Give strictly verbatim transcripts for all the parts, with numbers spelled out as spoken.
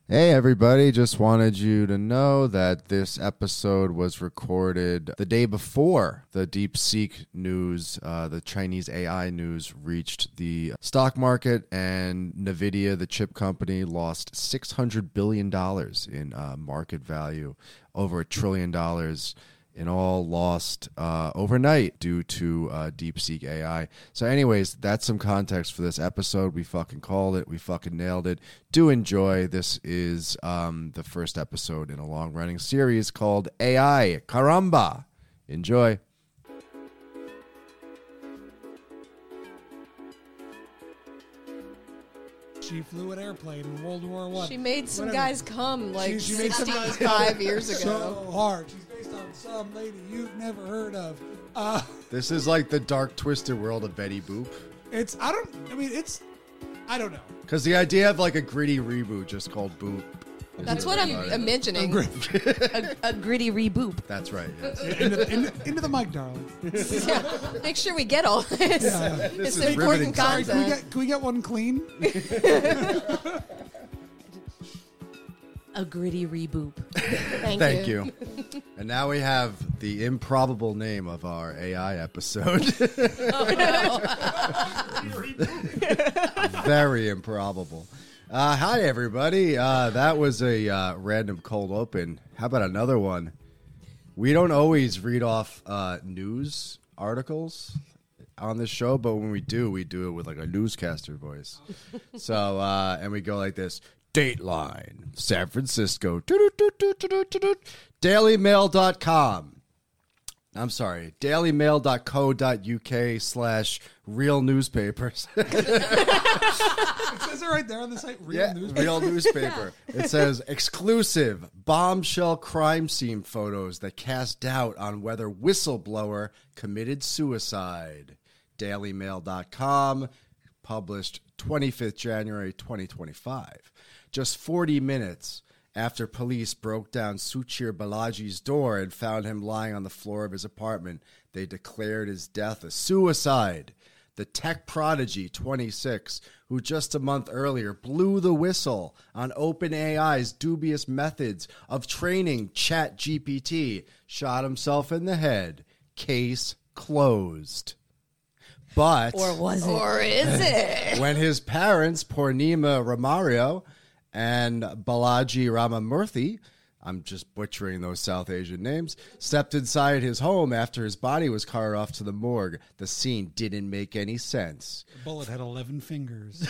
Hey everybody, just wanted you to know that this episode was recorded the day before the DeepSeek news, uh, the Chinese A I news reached the stock market, and NVIDIA, the chip company, lost six hundred billion dollars in uh, market value, over a trillion dollars in all lost uh, overnight due to uh, DeepSeek A I. So anyways, that's some context for this episode. We fucking called it. We fucking nailed it. Do enjoy. This is um, the first episode in a long-running series called A I Caramba. Enjoy. She flew an airplane in World War One. She made some Whatever. guys come like She- she made some guys sixty-five years ago. So hard. She's based on some lady you've never heard of. Uh, This is like the dark, twisted world of Betty Boop. it's, I don't, I mean, it's, I don't know. Because the idea of like a gritty reboot just called Boop. is That's what I'm about it. imagining. a, a gritty reboop. That's right, yes. into, the, into, into the mic, darling. Yeah. Make sure we get all this. Yeah. It's is riveting important content. Can we, content. get, can we get one clean? A gritty reboop. Thank, Thank you. you. And now we have the improbable name of our A I episode. Very improbable. Uh, hi, everybody. Uh, that was a uh, random cold open. How about another one? We don't always read off uh, news articles on this show, but when we do, we do it with like a newscaster voice. So, uh, and we go like this. Dateline, San Francisco, daily mail dot com. I'm sorry, daily mail dot co dot uk slash real newspapers. It says it right there on the site. Real Yeah, news. real newspaper. It says exclusive bombshell crime scene photos that cast doubt on whether whistleblower committed suicide. daily mail dot com, published twenty-fifth of January twenty twenty-five. Just forty minutes after police broke down Suchir Balaji's door and found him lying on the floor of his apartment, they declared his death a suicide. The tech prodigy, twenty-six, who just a month earlier blew the whistle on OpenAI's dubious methods of training ChatGPT, shot himself in the head. Case closed. But Or was it? Or is it? when his parents, Purnima Ramario and Balaji Ramamurthy, I'm just butchering those South Asian names, stepped inside his home after his body was carted off to the morgue, the scene didn't make any sense. The bullet had eleven fingers.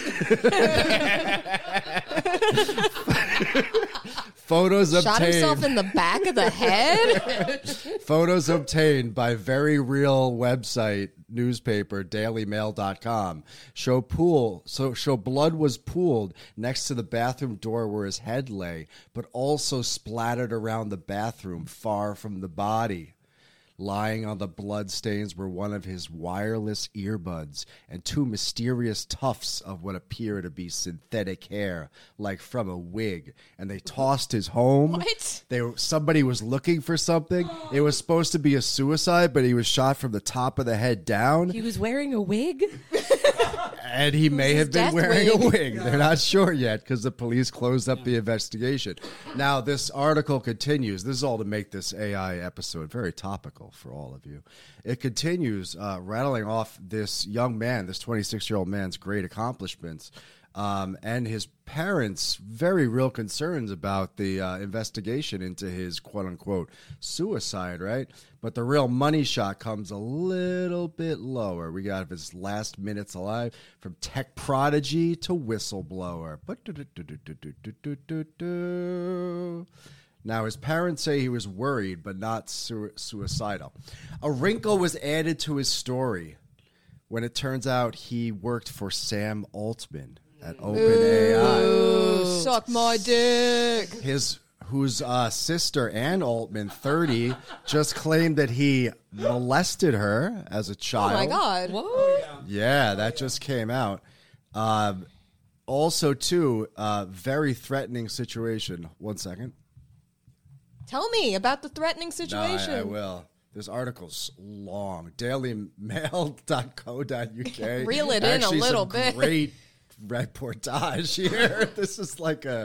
Photos Shot himself obtained, in the back of the head? photos obtained by very real website newspaper daily mail dot com show pool so show blood was pooled next to the bathroom door where his head lay, but also splattered around the bathroom far from the body. Lying on the blood stains were one of his wireless earbuds and two mysterious tufts of what appear to be synthetic hair, like from a wig. And they tossed his home. What? They were, somebody was looking for something. It was supposed to be a suicide, but he was shot from the top of the head down. He was wearing a wig? And he may have his been death wearing a wig? wig. They're not sure yet because the police closed up the investigation. Now, this article continues. This is all to make this A I episode very topical for all of you. It continues uh, rattling off this young man, this twenty-six-year-old man's great accomplishments, um, and his parents' very real concerns about the uh, investigation into his quote-unquote suicide, right? But the real money shot comes a little bit lower. We got his last minutes alive, from tech prodigy to whistleblower. Now, his parents say he was worried, but not su- suicidal. A wrinkle was added to his story when it turns out he worked for Sam Altman at OpenAI. Ooh, suck my dick. His whose uh, sister, Ann Altman, thirty, just claimed that he molested her as a Oh child. my God. What? Yeah, that just came out. Um, also, too, uh, very threatening situation. One second. Tell me about the threatening No, situation. I, I will. This article's long. daily mail dot co dot uk. Reel it in a Actually, little some bit. Great reportage here. This is like a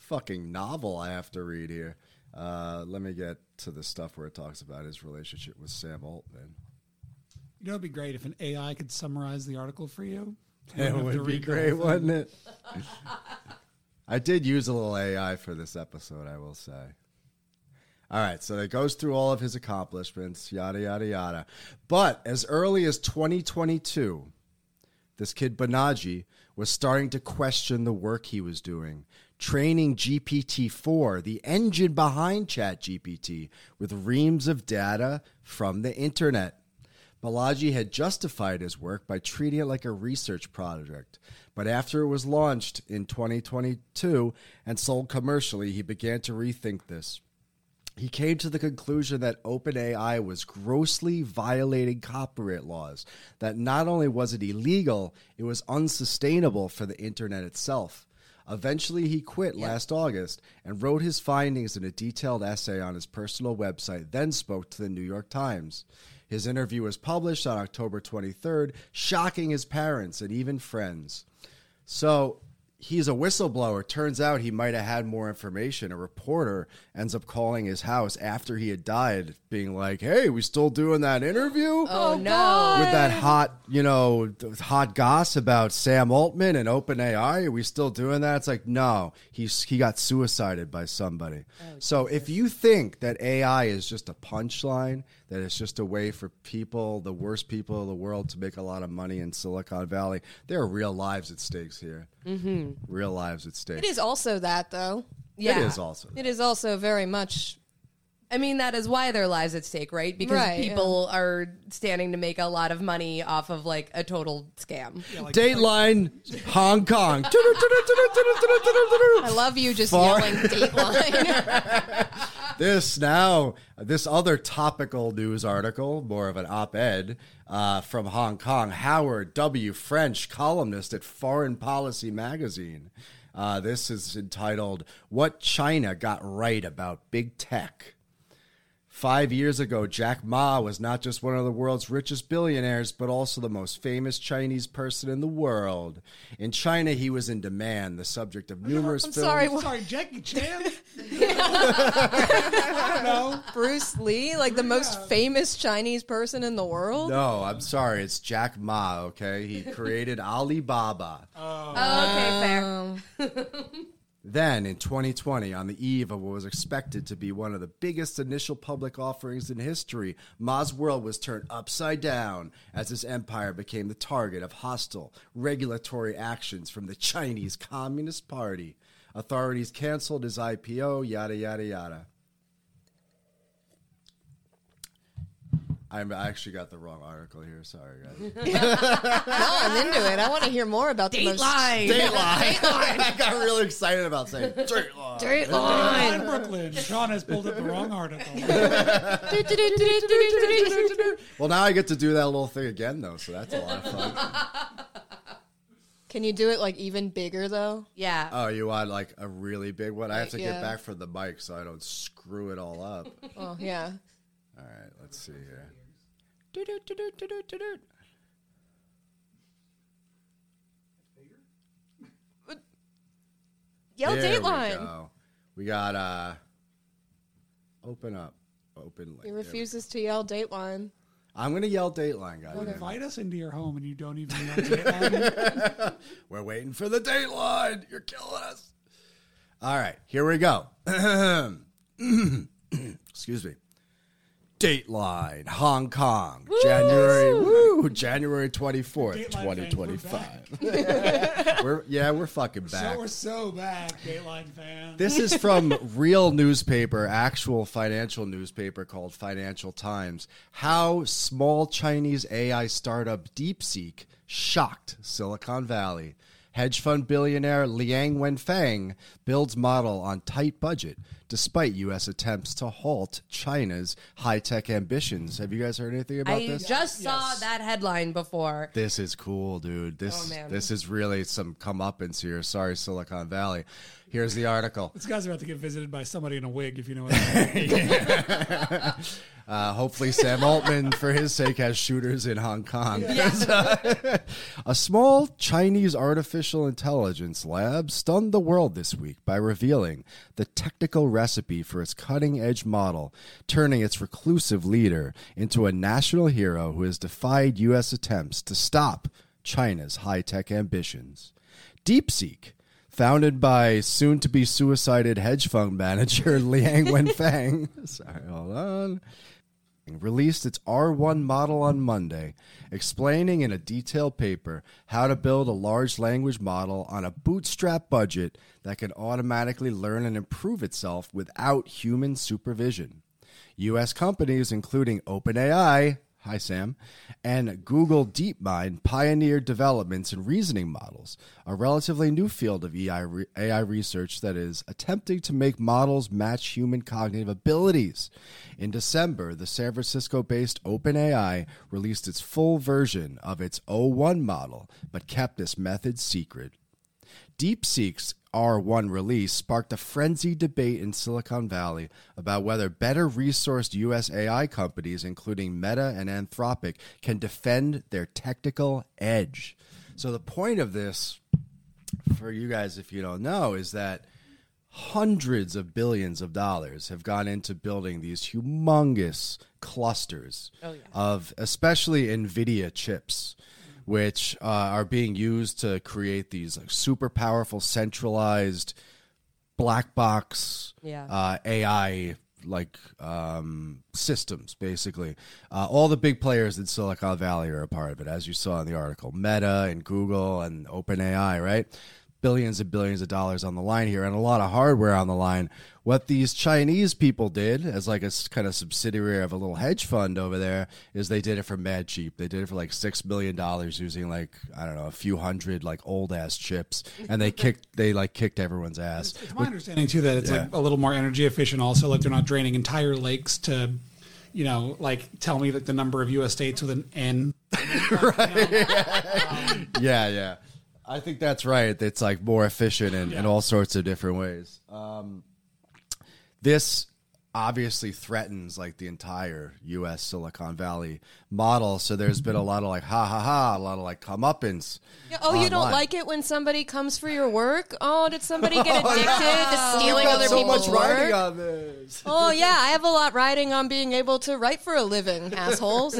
fucking novel I have to read here. Uh, let me get to the stuff where it talks about his relationship with Sam Altman. You know, it'd be great if an A I could summarize the article for you. You It don't have to would be read the great, whole thing. wouldn't it? I did use a little A I for this episode, I will say. All right, so it goes through all of his accomplishments, yada, yada, yada. But as early as twenty twenty-two, this kid Banaji was starting to question the work he was doing, training G P T four, the engine behind ChatGPT, with reams of data from the internet. Balaji had justified his work by treating it like a research project. But after it was launched in twenty twenty-two and sold commercially, he began to rethink this. He came to the conclusion that OpenAI was grossly violating copyright laws, that not only was it illegal, it was unsustainable for the internet itself. Eventually, he quit Yeah. last August and wrote his findings in a detailed essay on his personal website, then spoke to the New York Times. His interview was published on October twenty-third, shocking his parents and even friends. So he's a whistleblower. Turns out he might have had more information. A reporter ends up calling his house after he had died, being like, hey, we still doing that interview? Oh, no. With that hot, you know, hot goss about Sam Altman and OpenAI, are we still doing that? It's like, no, he's he got suicided by somebody. So if you think that A I is just a punchline, that it's just a way for people, the worst people in the world, to make a lot of money in Silicon Valley, there are real lives at stakes here. Mm-hmm. Real lives at stake. It is also that, though. Yeah. It is also. It is also very much. I mean, that is why their lives at stake, right? Because Right, people are standing to make a lot of money off of like a total scam. Yeah, like- Dateline, Hong Kong. I love you just Far- yelling Dateline. This now, this other topical news article, more of an op-ed uh, from Hong Kong. Howard W. French, columnist at Foreign Policy magazine. Uh, this is entitled, What China Got Right About Big Tech. Five years ago, Jack Ma was not just one of the world's richest billionaires, but also the most famous Chinese person in the world. In China, he was in demand, the subject of numerous I'm films. sorry, what? Sorry, Jackie Chan? I don't know. Bruce Lee, like the most famous Chinese person in the world. No, I'm sorry. It's Jack Ma, okay? He created Alibaba. Oh, okay, fair. Um, Then, in twenty twenty, on the eve of what was expected to be one of the biggest initial public offerings in history, Ma's world was turned upside down as his empire became the target of hostile regulatory actions from the Chinese Communist Party. Authorities canceled his I P O, yada, yada, yada. I'm, I actually got the wrong article here. Sorry, guys. no, I'm into it. I want to hear more about the most Dateline. Dateline. I got really excited about saying Dateline. Dateline. In Brooklyn. Sean has pulled up the wrong article. Well, now I get to do that little thing again, though, so that's a lot of fun. Can you do it like even bigger though? Yeah. Oh, you want like a really big one? I have to Yeah. get back from the mic so I don't screw it all up. Oh yeah. All right, let's see here. Yell There we Dateline. go. We got uh, open up, open. Link. He There we refuses to yell Dateline. go. I'm gonna yell Dateline, guys. Invite us into your home and you don't even know Dateline. We're waiting for the Dateline. You're killing us. All right, here we go. Excuse me. Dateline, Hong Kong, January, woo, January twenty-fourth, Dateline twenty fans, we're twenty-five. we're, yeah, we're fucking back. So we're so back, Dateline fans. This is from real newspaper, actual financial newspaper called Financial Times. How small Chinese A I startup DeepSeek shocked Silicon Valley. Hedge fund billionaire Liang Wenfeng builds model on tight budget despite U S attempts to halt China's high-tech ambitions. Have you guys heard anything about I this? just saw Yes. that headline before. This is cool, dude. This Oh, man. this is really some comeuppance here. Sorry, Silicon Valley. Here's the article. This guy's about to get visited by somebody in a wig, if you know what I mean. uh, hopefully Sam Altman, for his sake, has shooters in Hong Kong. Yeah. A small Chinese artificial intelligence lab stunned the world this week by revealing the technical recipe for its cutting-edge model, turning its reclusive leader into a national hero who has defied U S attempts to stop China's high-tech ambitions. DeepSeek, founded by soon-to-be suicided hedge fund manager Liang Wenfeng, sorry, hold on, released its R one model on Monday, explaining in a detailed paper how to build a large language model on a bootstrap budget that can automatically learn and improve itself without human supervision. U S companies, including OpenAI, hi Sam, and Google DeepMind pioneered developments in reasoning models, a relatively new field of A I, re- A I research that is attempting to make models match human cognitive abilities. In December, the San Francisco-based OpenAI released its full version of its O one model, but kept this method secret. DeepSeek's R one release sparked a frenzied debate in Silicon Valley about whether better-resourced U S A I companies, including Meta and Anthropic, can defend their technical edge. So the point of this, for you guys if you don't know, is that hundreds of billions of dollars have gone into building these humongous clusters oh, yeah. of especially NVIDIA chips, which uh, are being used to create these like, super powerful, centralized, black box yeah. uh, A I like um, systems, basically. Uh, all the big players in Silicon Valley are a part of it, as you saw in the article. Meta and Google and OpenAI, right? Billions and billions of dollars on the line here and a lot of hardware on the line. What these Chinese people did as like a kind of subsidiary of a little hedge fund over there is they did it for mad cheap. They did it for like six million dollars using like, I don't know, a few hundred like old ass chips. And they kicked, they like kicked everyone's ass. It's, it's my understanding too that it's Yeah. like a little more energy efficient also. Like they're not draining entire lakes to, you know, like tell me that the number of U S states with an N. Right. um, yeah, yeah. I think that's right. It's like more efficient in, yeah. in all sorts of different ways. Um, this obviously threatens like the entire U S Silicon Valley model. So there's been a lot of like, ha ha ha, a lot of like comeuppance. Yeah, oh, online. You don't like it when somebody comes for your work? Oh, did somebody get addicted to stealing other so people's much work? writing on this. Oh, yeah, I have a lot riding on being able to write for a living, assholes.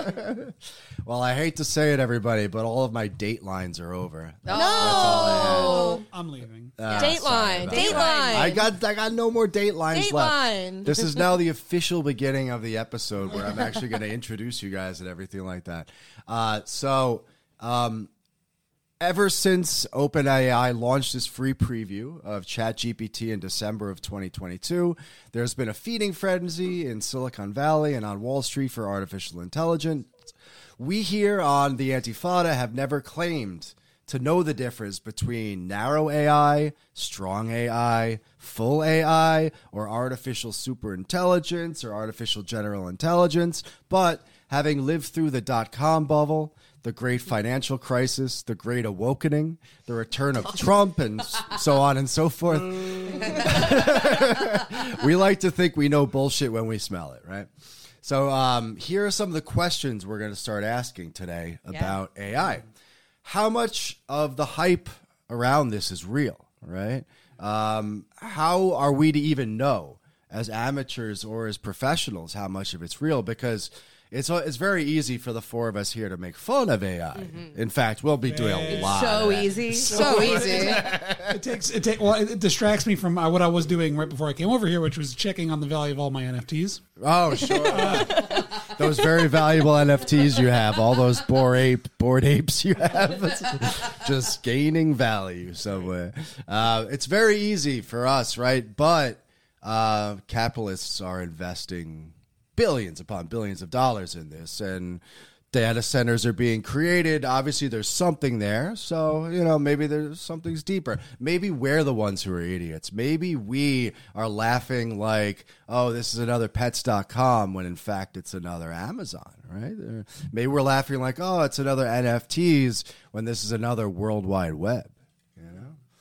Well, I hate to say it, everybody, but all of my datelines are over. No, that's all I had. I'm leaving. Uh, Dateline, Dateline. I got, I got no more datelines Dateline. left. This is now the official beginning of the episode where I'm actually going to introduce you guys and everything like that. Uh, so, um, ever since OpenAI launched its free preview of ChatGPT in December of twenty twenty-two, there's been a feeding frenzy in Silicon Valley and on Wall Street for artificial intelligence. We here on the Antifada have never claimed to know the difference between narrow A I, strong A I, full A I, or artificial superintelligence or artificial general intelligence. But having lived through the dot-com bubble, the great financial crisis, the great awakening, the return of Trump, and so on and so forth, we like to think we know bullshit when we smell it, right? So um, here are some of the questions we're going to start asking today about yeah. A I. How much of the hype around this is real, right? Um, how are we to even know as amateurs or as professionals how much of it's real? Because it's it's very easy for the four of us here to make fun of A I. Mm-hmm. In fact, we'll be doing a lot. So of that. easy, so, so easy. It takes it take well, it distracts me from uh, what I was doing right before I came over here, which was checking on the value of all my N F Ts. Oh, sure. Uh, those very valuable N F Ts you have, all those bored ape, bored apes you have, just gaining value somewhere. Uh, it's very easy for us, right? But uh, capitalists are investing billions upon billions of dollars in this, and data centers are being created. Obviously, there's something there. So, you know, maybe there's something's deeper. Maybe we're the ones who are idiots. Maybe we are laughing like, oh, this is another pets dot com, when in fact it's another Amazon, right? Maybe we're laughing like, oh, it's another N F Ts, when this is another World Wide Web.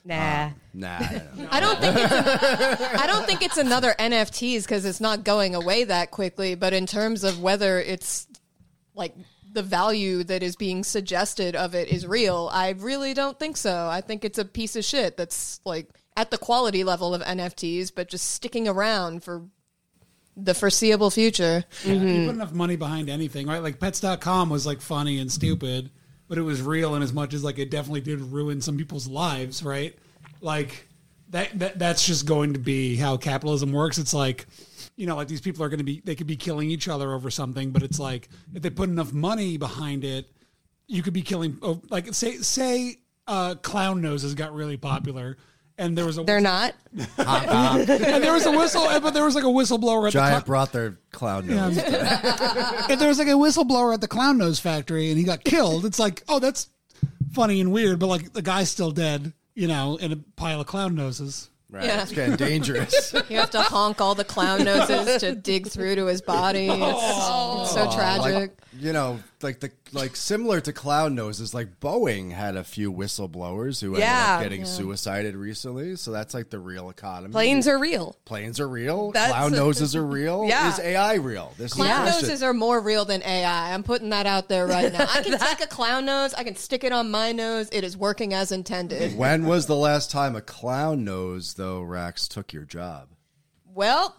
Nah. Nah, nah, nah. I don't think it's I don't think it's another N F Ts because it's not going away that quickly. But in terms of whether it's like the value that is being suggested of it is real, I really don't think so. I think it's a piece of shit that's like at the quality level of N F Ts, but just sticking around for the foreseeable future. Yeah, you put enough money behind anything, right? Like pets dot com was like funny and stupid, but it was real in as much as like it definitely did ruin some people's lives, right? Like that, that that's just going to be how capitalism works. It's like, you know, like these people are going to be, they could be killing each other over something, but it's like if they put enough money behind it, you could be killing, oh, like say, say uh, clown noses got really popular. And there was a They're not. and there was a whistle, but there was like a whistleblower at Giant the cl- brought their clown nose. if there was like a whistleblower at the clown nose factory and he got killed. It's like, oh, that's funny and weird, but like the guy's still dead, you know, in a pile of clown noses. Right. Yeah. It's getting dangerous. You have to honk all the clown noses to dig through to his body. It's, it's so tragic. Like, you know, like the like similar to clown noses, like Boeing had a few whistleblowers who ended Yeah. up getting suicided recently. So that's like the real economy. Planes are real. Planes are real. That's- Clown noses are real. Yeah. Is A I real? This Clown is the noses are more real than A I. I'm putting that out there right now. I can take a clown nose, I can stick it on my nose. It is working as intended. When was the last time a clown nose, though, Rax, took your job? Well,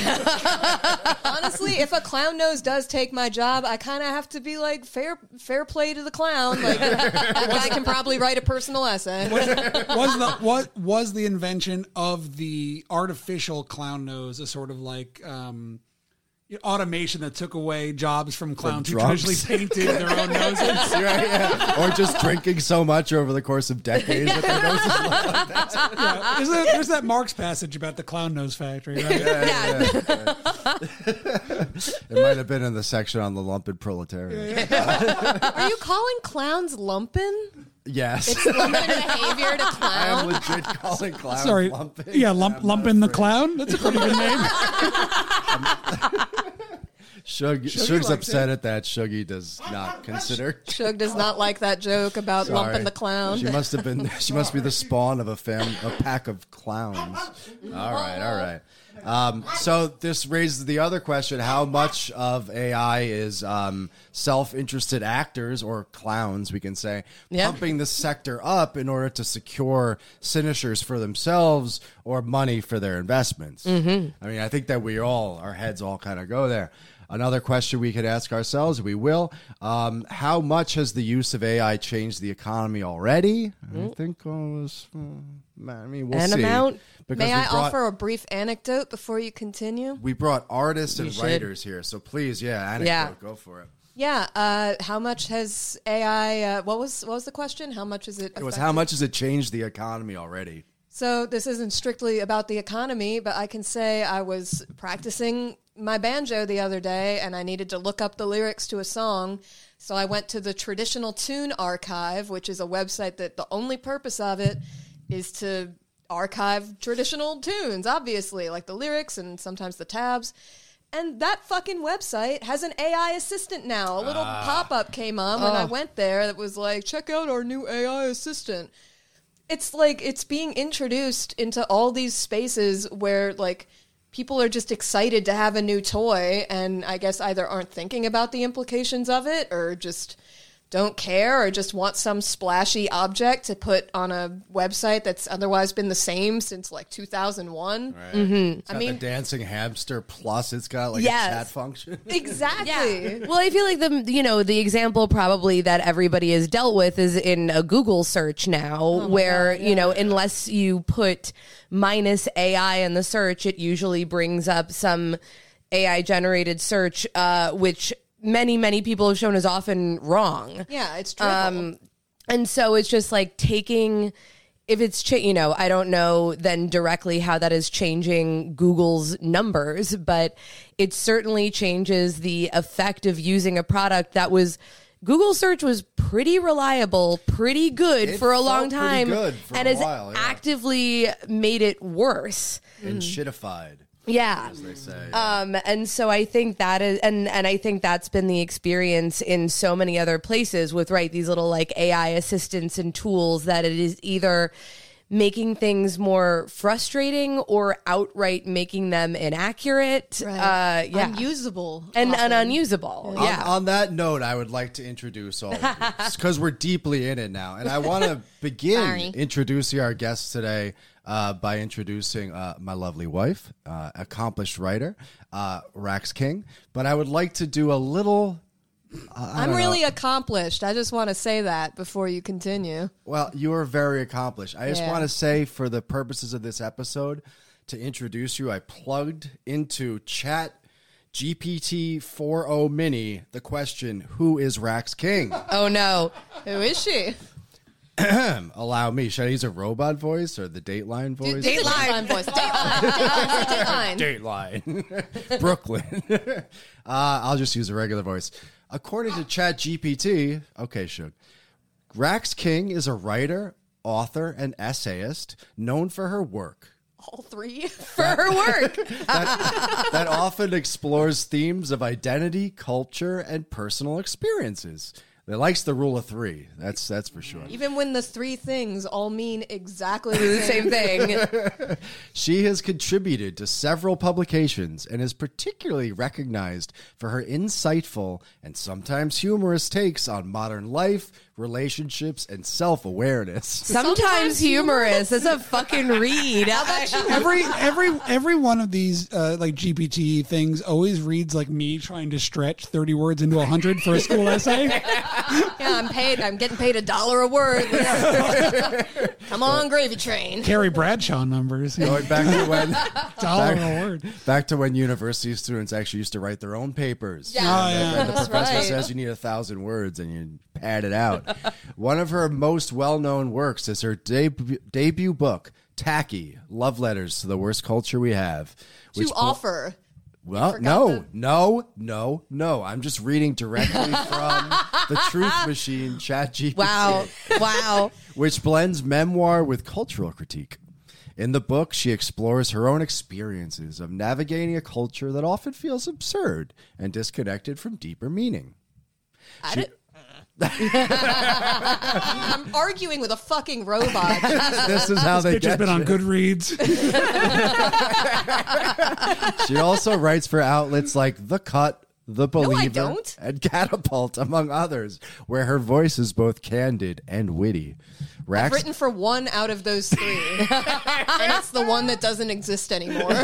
honestly, if a clown nose does take my job, I kind of have to be like, fair fair play to the clown. Like, that guy can probably write a personal essay. Was the what was the invention of the artificial clown nose a sort of like um, automation that took away jobs from clowns who drunks? traditionally painted their own noses? Right, yeah. Or just drinking so much over the course of decades that their noses look like that. Yeah. There's, a, there's that Marx passage about the clown nose factory, right? Yeah, yeah, yeah. It might have been in the section on the lumped proletariat. Are you calling clowns lumpin'? Yes. It's lumpin' behavior to I am clown? legit calling clowns Sorry. lumping. Yeah, lump, I'm lump not in the afraid. clown. That's a pretty good name. Shug, Shuggy Shug's likes upset it. at that. Shuggy does not consider. Shug does not like that joke about Sorry. lumping the clown. She must have been. She must be the spawn of a fam, a pack of clowns. All right, all right. Um, so this raises the other question: how much of A I is um, self-interested actors or clowns, we can say, Yeah. pumping the sector up in order to secure signatures for themselves or money for their investments? Mm-hmm. I mean, I think that we all, our heads all kind of go there. Another question we could ask ourselves, we will, um, how much has the use of A I changed the economy already? I think, oh, it's, uh, I mean, we'll An see. amount? Because May we I brought, offer a brief anecdote before you continue? we brought artists and You should. writers here, so please, yeah, anecdote, Yeah. go for it. Yeah. Uh, how much has A I? Uh, what was what was the question? How much is it? It was affected? how much has it changed the economy already? So this isn't strictly about the economy, but I can say I was practicing my banjo the other day and I needed to look up the lyrics to a song. So I went to the Traditional Tune Archive, which is a website that the only purpose of it is to archive traditional tunes, obviously, like the lyrics and sometimes the tabs. And that fucking website has an A I assistant now. A little pop-up came on when I went there that was like, check out our new A I assistant. It's like it's being introduced into all these spaces where like people are just excited to have a new toy and I guess either aren't thinking about the implications of it or just don't care or just want some splashy object to put on a website that's otherwise been the same since like two thousand one. Right. It's got I mean- the dancing hamster plus it's got like Yes. a chat function. Exactly. Well, I feel like the you know the example probably that everybody has dealt with is in a Google search now, where you know unless you put minus A I in the search, it usually brings up some A I generated search, uh, which many many people have shown is often wrong. Yeah, it's true. Um, and so it's just like taking, if it's, cha- you know, I don't know then directly how that is changing Google's numbers, but it certainly changes the effect of using a product that was, Google search was pretty reliable, pretty good It for a felt long pretty time, good for and a has while, yeah. actively made it worse. And shitified, Yeah. as they say. Um, and so I think that is, and, and I think that's been the experience in so many other places with, right, these little like A I assistants and tools that it is either making things more frustrating or outright making them inaccurate. Right. Uh, yeah. Unusable. and, and often. unusable. On, Yeah. on that note, I would like to introduce all of you because we're deeply in it now. And I want to begin Sorry. introducing our guests today uh, by introducing uh, my lovely wife, uh, accomplished writer, uh, Rax King. But I would like to do a little... Uh, I I'm don't really know. accomplished. I just want to say that before you continue. Well, you are very accomplished. I just Yeah. want to say, for the purposes of this episode, to introduce you, I plugged into Chat G P T four point oh Mini the question, who is Rax King? Oh, no. Who is she? Allow me. Should I use a robot voice or the Dateline voice? Dateline. Dateline voice. Dateline. Dateline. Say Dateline. Dateline. Brooklyn. uh, I'll just use a regular voice. According to Chat G P T, okay, Shug, Rax King is a writer, author, and essayist known for her work. All three. For her work. that, that often explores themes of identity, culture, and personal experiences. It likes the rule of three. That's that's for sure. Even when the three things all mean exactly the The same. same thing. She has contributed to several publications and is particularly recognized for her insightful and sometimes humorous takes on modern life, relationships, and self-awareness. Sometimes, Sometimes humorous. That's a fucking read. every every every one of these uh, like G P T things always reads like me trying to stretch thirty words into a hundred for a school essay. Yeah, I'm paid. I'm getting paid a dollar a word. Come on, gravy train. Carrie Bradshaw numbers. Going back to when Dollar back, a word. back to when university students actually used to write their own papers. Yeah, Oh, yeah. And the that's professor right. says you need a thousand words and you pad it out. One of her most well-known works is her debut, debut book, Tacky, Love Letters to the Worst Culture We Have. To which po- offer. Well, forgot no, the- no, no, no. I'm just reading directly from the Truth Machine, ChatGPT. Wow. Wow. Which blends memoir with cultural critique. In the book, she explores her own experiences of navigating a culture that often feels absurd and disconnected from deeper meaning. I She- did- I'm arguing with a fucking robot. This is how they Bitch has get been on you. Goodreads. She also writes for outlets like The Cut, The Believer, don't. and Catapult, among others, where her voice is both candid and witty. I've Rax, written for one out of those three. And it's the one that doesn't exist anymore.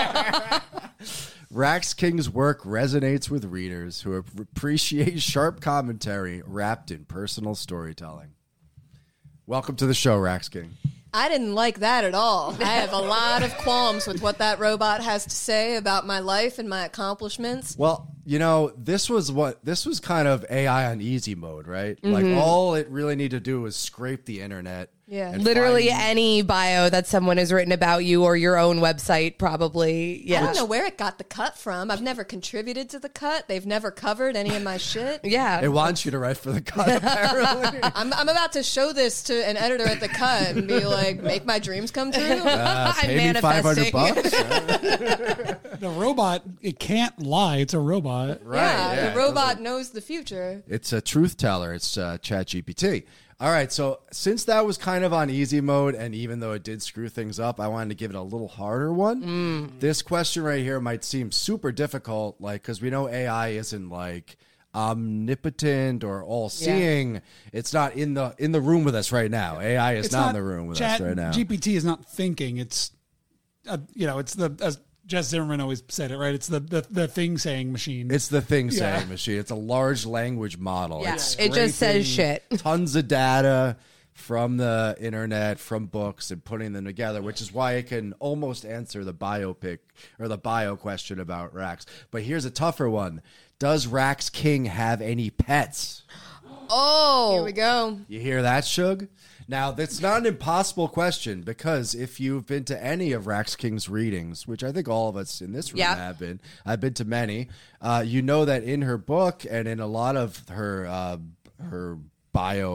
Rax King's work resonates with readers who appreciate sharp commentary wrapped in personal storytelling. Welcome to the show, Rax King. I didn't like that at all. I have a lot of qualms with what that robot has to say about my life and my accomplishments. Well, you know, this was what this was kind of A I on easy mode, right? Like all it really needed to do was scrape the internet. Yeah. and Literally find- any bio that someone has written about you or your own website, probably. I Yeah. don't know where it got the cut from. I've never contributed to the cut. They've never covered any of my shit. Yeah. It wants you to write for the cut, apparently. I'm, I'm about to show this to an editor at the cut and be like, make my dreams come true. Uh, I'm pay me five hundred manifesting. bucks. The robot, it can't lie. It's a robot. Right. yeah, yeah, the it robot doesn't- knows the future. It's a truth teller. It's uh, ChatGPT. All right. So since that was kind of on easy mode, and even though it did screw things up, I wanted to give it a little harder one. This question right here might seem super difficult, like because we know A I isn't like omnipotent or all-seeing. It's not in the in the room with us right now. A I is It's not, in the room with Chat us right now. G P T is not thinking. It's, uh, you know, it's the, as Jess Zimmerman always said it, right? It's the the, the thing saying machine. It's the thing saying Yeah. machine. It's a large language model. Yeah. It's It just says scraping shit. Tons of data from the internet, from books, and putting them together, which is why it can almost answer the biopic or the bio question about Rax. But here's a tougher one. Does Rax King have any pets? Oh. Here we go. You hear that, Shug? Now, that's not an impossible question because if you've been to any of Rax King's readings, which I think all of us in this room Yeah. have been, I've been to many, uh, you know that in her book and in a lot of her uh, her bio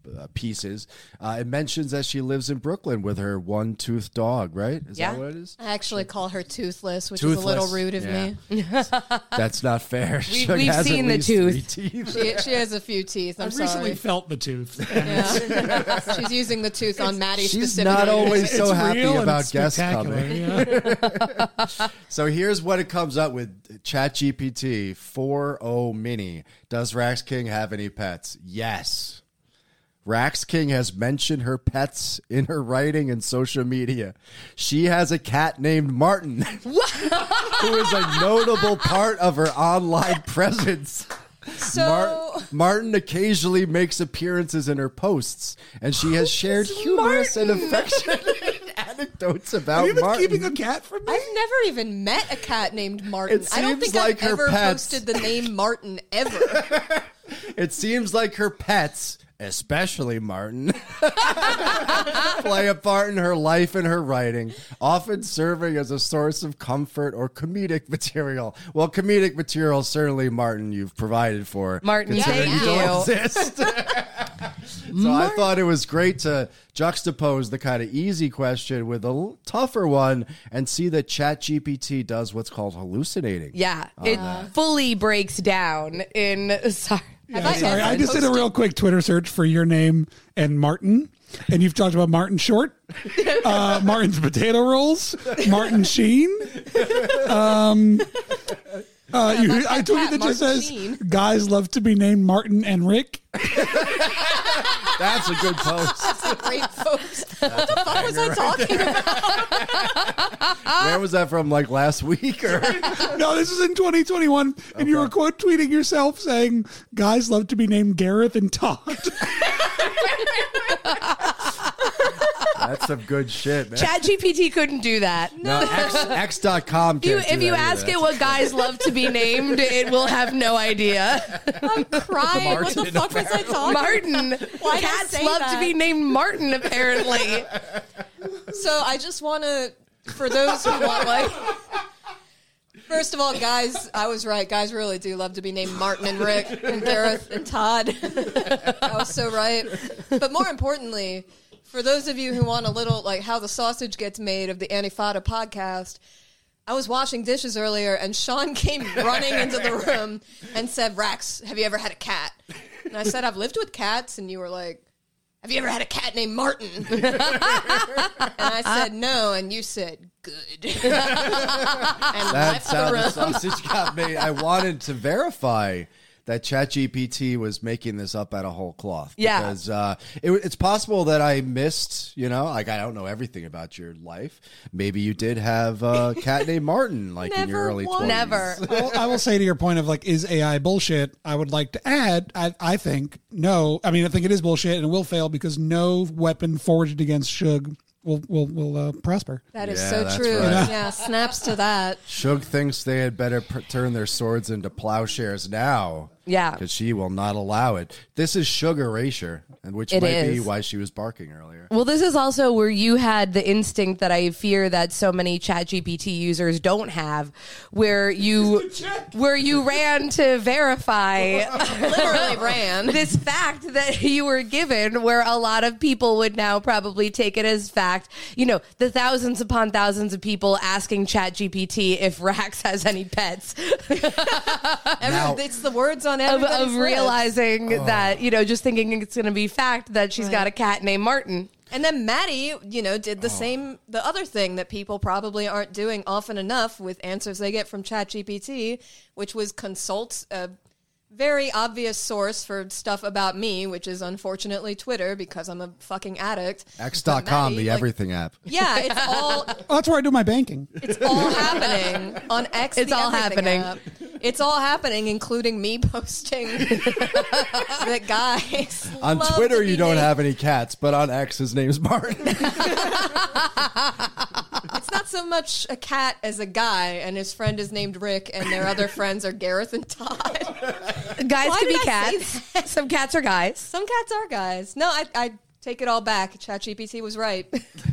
uh, pieces. Uh, it mentions that she lives in Brooklyn with her one-toothed dog, right? Is Yeah. that what it is? I actually call her toothless, which Toothless. is a little rude of Yeah. me. That's not fair. We- Shug we've has at seen the least tooth. three teeth. She, she has a few teeth. I'm I've recently sorry. felt the tooth. Yeah. She's using the tooth on Maddie She's specifically. not always so It's happy real and about it's guests spectacular, coming. yeah. So here's what it comes up with. ChatGPT four point oh Mini. Does Rax King have any pets? Yes. Rax King has mentioned her pets in her writing and social media. She has a cat named Martin, who is a notable part of her online presence. So Mar- Martin occasionally makes appearances in her posts, and she has shared humorous and affectionate anecdotes about Have you been Martin. keeping a cat from me? I've never even met a cat named Martin. It I don't seems think like I've her ever pets- posted the name Martin ever. It seems like her pets, especially Martin, play a part in her life and her writing, often serving as a source of comfort or comedic material. Well, comedic material, certainly, Martin, you've provided for. Martin, considering thank don't you. exist. So I thought it was great to juxtapose the kind of easy question with a l- tougher one and see that ChatGPT does what's called hallucinating. Yeah, it fully breaks down in. Sorry. Have Yeah, I sorry, ever I just did a posted- real quick Twitter search for your name and Martin, and you've talked about Martin Short, uh, Martin's potato rolls, Martin Sheen. Um, uh, you, about I that tweeted cat, that just Martin says, Sheen. "Guys love to be named Martin and Rick." That's a good post. That's a great post. What the fuck was I talking about? Where was that from, like last week? Or No, this is in twenty twenty-one, and you were quote tweeting yourself saying, "Guys love to be named Gareth and Todd." That's some good shit, man. ChatGPT couldn't do that. No, X, X dot com You, can't do if you that ask either. it what guys love to be named, it will have no idea. I'm crying. What the Martin, fuck was I talking Martin. Why did I Cats say love that? to be named Martin, apparently. So I just want to, for those who want, like, first of all, guys, I was right. Guys really do love to be named Martin and Rick and Gareth and Todd. I was so right. But more importantly, for those of you who want a little, like, how the sausage gets made of the Antifada podcast, I was washing dishes earlier, and Sean came running into the room and said, "Rax, have you ever had a cat?" And I said, "I've lived with cats," and you were like, "Have you ever had a cat named Martin?" And I said, "No," and you said, "Good." And That's left the how the room. sausage got made. I wanted to verify that ChatGPT was making this up out of whole cloth. Yeah. Because uh, it, it's possible that I missed, you know, like I don't know everything about your life. Maybe you did have a cat named Martin, like in your Never early once. twenties. Never. I will, I will say to your point of like, is A I bullshit? I would like to add, I, I think no. I mean, I think it is bullshit and it will fail because no weapon forged against Suge will will will uh, prosper. That is Yeah, so that's true. right. Yeah, snaps to that. Shug thinks they had better pr- turn their swords into plowshares now. Yeah. Because she will not allow it. This is Shug erasure, and which It might be is. why she was barking earlier. Well, this is also where you had the instinct that I fear that so many ChatGPT users don't have, where you where you ran to verify Literally ran. this fact that you were given, where a lot of people would now probably take it as fact. You know, the thousands upon thousands of people asking ChatGPT if Rax has any pets, Every, Now- it's the words on of, everybody's of lips. realizing that, you know, just thinking it's going to be fact that she's Right. got a cat named Martin. And then Maddie, you know, did the Oh. same, the other thing that people probably aren't doing often enough with answers they get from ChatGPT, which was consult a very obvious source for stuff about me, which is unfortunately Twitter because I'm a fucking addict. X dot com, But Maddie, the like, everything app. Yeah, it's all Oh, that's where I do my banking. it's all happening on X. It's the all Everything happening. app. It's all happening, including me posting that guys On love Twitter, to be you don't named- have any cats, but on X, his name's Martin. It's not so much a cat as a guy, and his friend is named Rick, and their other friends are Gareth and Todd. Guys Why can be did I say cats. Some cats are guys. Some cats are guys. No, I, I take it all back. ChatGPT was right.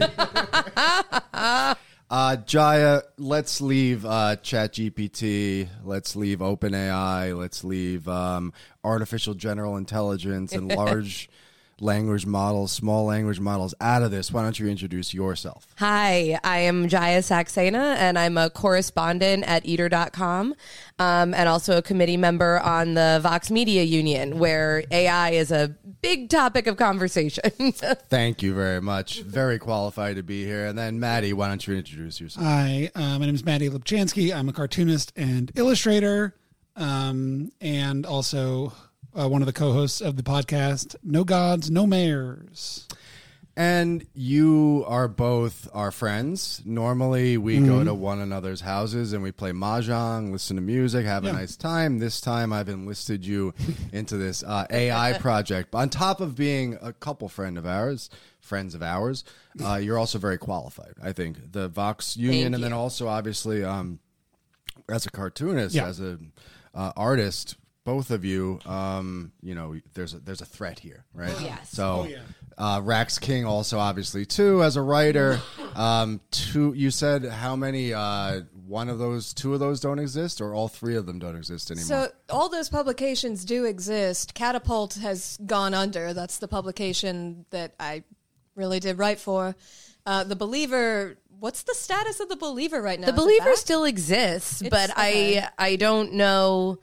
Uh, Jaya, let's leave uh, ChatGPT. Let's leave OpenAI. Let's leave um, artificial general intelligence and large language models, small language models out of this. Why don't you introduce yourself? Hi, I am Jaya Saxena, and I'm a correspondent at eater dot com, um, and also a committee member on the Vox Media Union, where A I is a big topic of conversation. Thank you very much. Very qualified to be here. And then, Maddie, why don't you introduce yourself? Hi, uh, my name is Maddie Lipchansky. I'm a cartoonist and illustrator, um, and also uh, one of the co-hosts of the podcast, No Gods, No Mayors. And you are both our friends. Normally, we mm-hmm. go to one another's houses and we play mahjong, listen to music, have yeah. a nice time. This time, I've enlisted you into this uh, A I project. On top of being a couple friend of ours, friends of ours, uh, you're also very qualified. I think the Vox Union, Thank and you. then also obviously um, as a cartoonist, yeah. as a uh, artist. Both of you, um, you know, there's a, there's a threat here, right? Oh, yes. So, Oh, yeah. uh, Rax King also obviously too as a writer. Um, two, you said how many? Uh, one of those, two of those don't exist, or all three of them don't exist anymore. So all those publications do exist. Catapult has gone under. That's the publication that I really did write for. Uh, the Believer. What's the status of the Believer right now? The Is it Believer back? still exists, It's- but okay. I I don't know.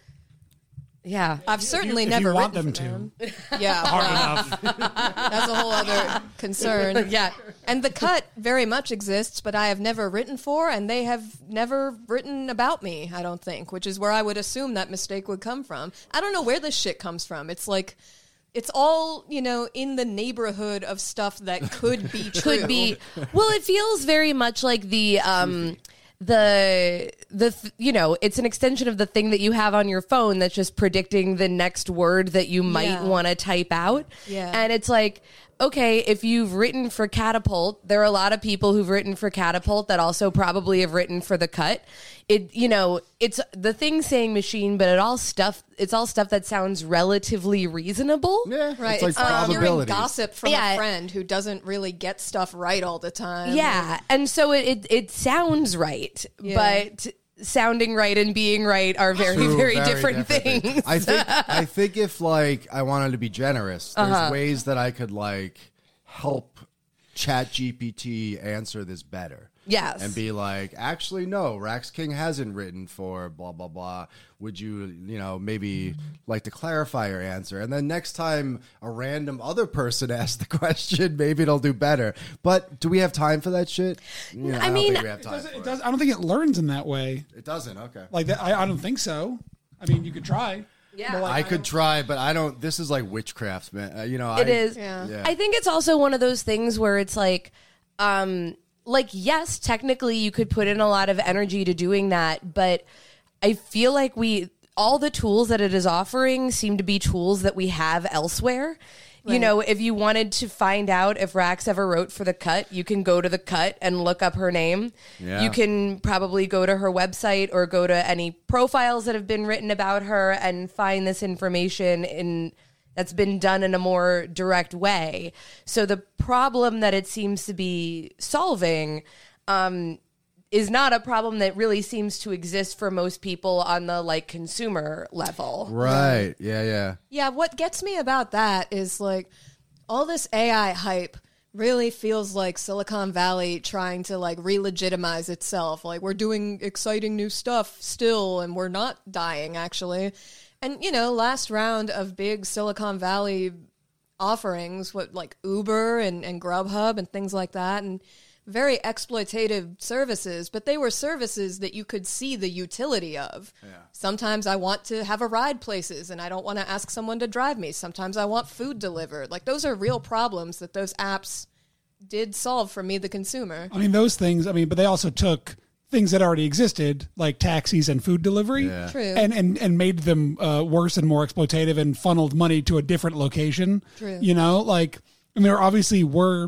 Yeah. I've certainly if never you want written them for to. them. Yeah, Hard well, enough. that's a whole other concern. Yeah. And The Cut very much exists, but I have never written for, and they have never written about me, I don't think, which is where I would assume that mistake would come from. I don't know where this shit comes from. It's like, it's all, you know, in the neighborhood of stuff that could be true. Could be. Well, it feels very much like the um the the th- you know, it's an extension of the thing that you have on your phone that's just predicting the next word that you might Yeah. want to type out. Yeah. And it's like, okay, if you've written for Catapult, there are a lot of people who've written for Catapult that also probably have written for The Cut. It, you know, it's the thing saying machine, but it all stuff. It's all stuff that sounds relatively reasonable. yeah, Right. it's like It's like hearing probabilities. gossip from Yeah. a friend who doesn't really get stuff right all the time. Yeah, and so it it, it sounds right, Yeah. but sounding right and being right are very Two very, different, things. I think I think if like I wanted to be generous, there's Uh-huh. ways that I could like help Chat G P T answer this better. Yes. And be like, actually, no, Rax King hasn't written for blah, blah, blah. Would you, you know, maybe like to clarify your answer? And then next time a random other person asks the question, maybe it'll do better. But do we have time for that shit? You know, I don't mean, think we have It time doesn't, for it it. does, I don't think it learns in that way. It doesn't, okay. Like that, I, I don't think so. I mean, you could try. Yeah. But, like, I could try, but I don't, this is like witchcraft, man. Uh, you know, It I, is. Yeah. Yeah. I think it's also one of those things where it's like, um, like yes, technically you could put in a lot of energy to doing that, but I feel like we all the tools that it is offering seem to be tools that we have elsewhere. You Right. know, if you wanted to find out if Rax ever wrote for The Cut, you can go to The Cut and look up her name. Yeah. You can probably go to her website or go to any profiles that have been written about her and find this information in that's been done in a more direct way. So the problem that it seems to be solving um, is not a problem that really seems to exist for most people on the like consumer level. Right. Yeah, yeah. Yeah, what gets me about that is like all this A I hype really feels like Silicon Valley trying to like re-legitimize itself. Like we're doing exciting new stuff still and we're not dying actually. And you know, last round of big Silicon Valley offerings, what like Uber and, and Grubhub and things like that, and very exploitative services, but they were services that you could see the utility of. Yeah. Sometimes I want to have a ride places and I don't want to ask someone to drive me. Sometimes I want food delivered. Like those are real problems that those apps did solve for me, the consumer. I mean, those things, I mean, but they also took things that already existed, like taxis and food delivery, Yeah. True. and, and, and made them uh, worse and more exploitative and funneled money to a different location. True. You know, like, and there obviously were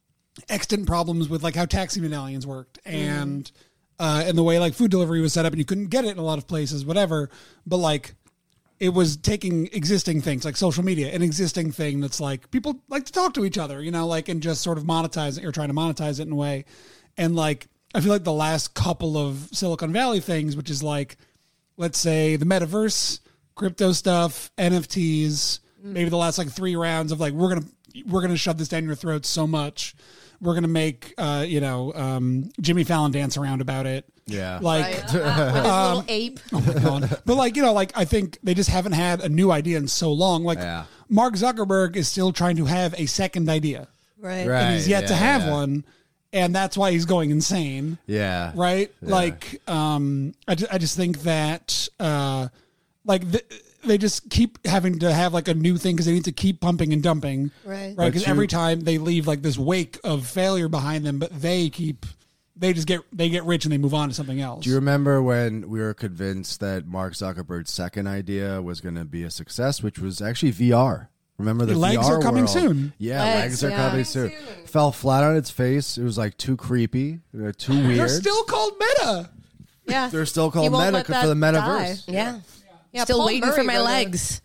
extant problems with like how taxi medallions worked and uh, and the way like food delivery was set up and you couldn't get it in a lot of places, whatever. But like it was taking existing things like social media, an existing thing that's like people like to talk to each other, you know, like and just sort of monetize it or trying to monetize it in a way. And like I feel like the last couple of Silicon Valley things, which is like, let's say the metaverse, crypto stuff, N F Ts, maybe the last like three rounds of like we're gonna we're going to shove this down your throat so much. We're going to make, uh, you know, um, Jimmy Fallon dance around about it. Yeah. Like, Right. With his little ape. oh my God. But like, you know, like I think they just haven't had a new idea in so long. Like Yeah. Mark Zuckerberg is still trying to have a second idea. Right. Right. And he's yet yeah, to have yeah. one. And that's why he's going insane. Yeah. Right. Yeah. Like, um, I, ju- I just think that, uh, like th- they just keep having to have like a new thing because they need to keep pumping and dumping. Right. Right. Because But you- every time they leave like this wake of failure behind them, but they keep, they just get, they get rich and they move on to something else. Do you remember when we were convinced that Mark Zuckerberg's second idea was going to be a success, which was actually V R? Remember the Legs V R are coming world? soon. Yeah, Legs, legs, are yeah. coming soon. Fell flat on its face. It was like too creepy, uh, too weird. They're still called Meta. Yeah. They're still He called won't Meta let for that the die. metaverse. Yeah. Yeah, Still Paul waiting Murray for my wrote a- legs.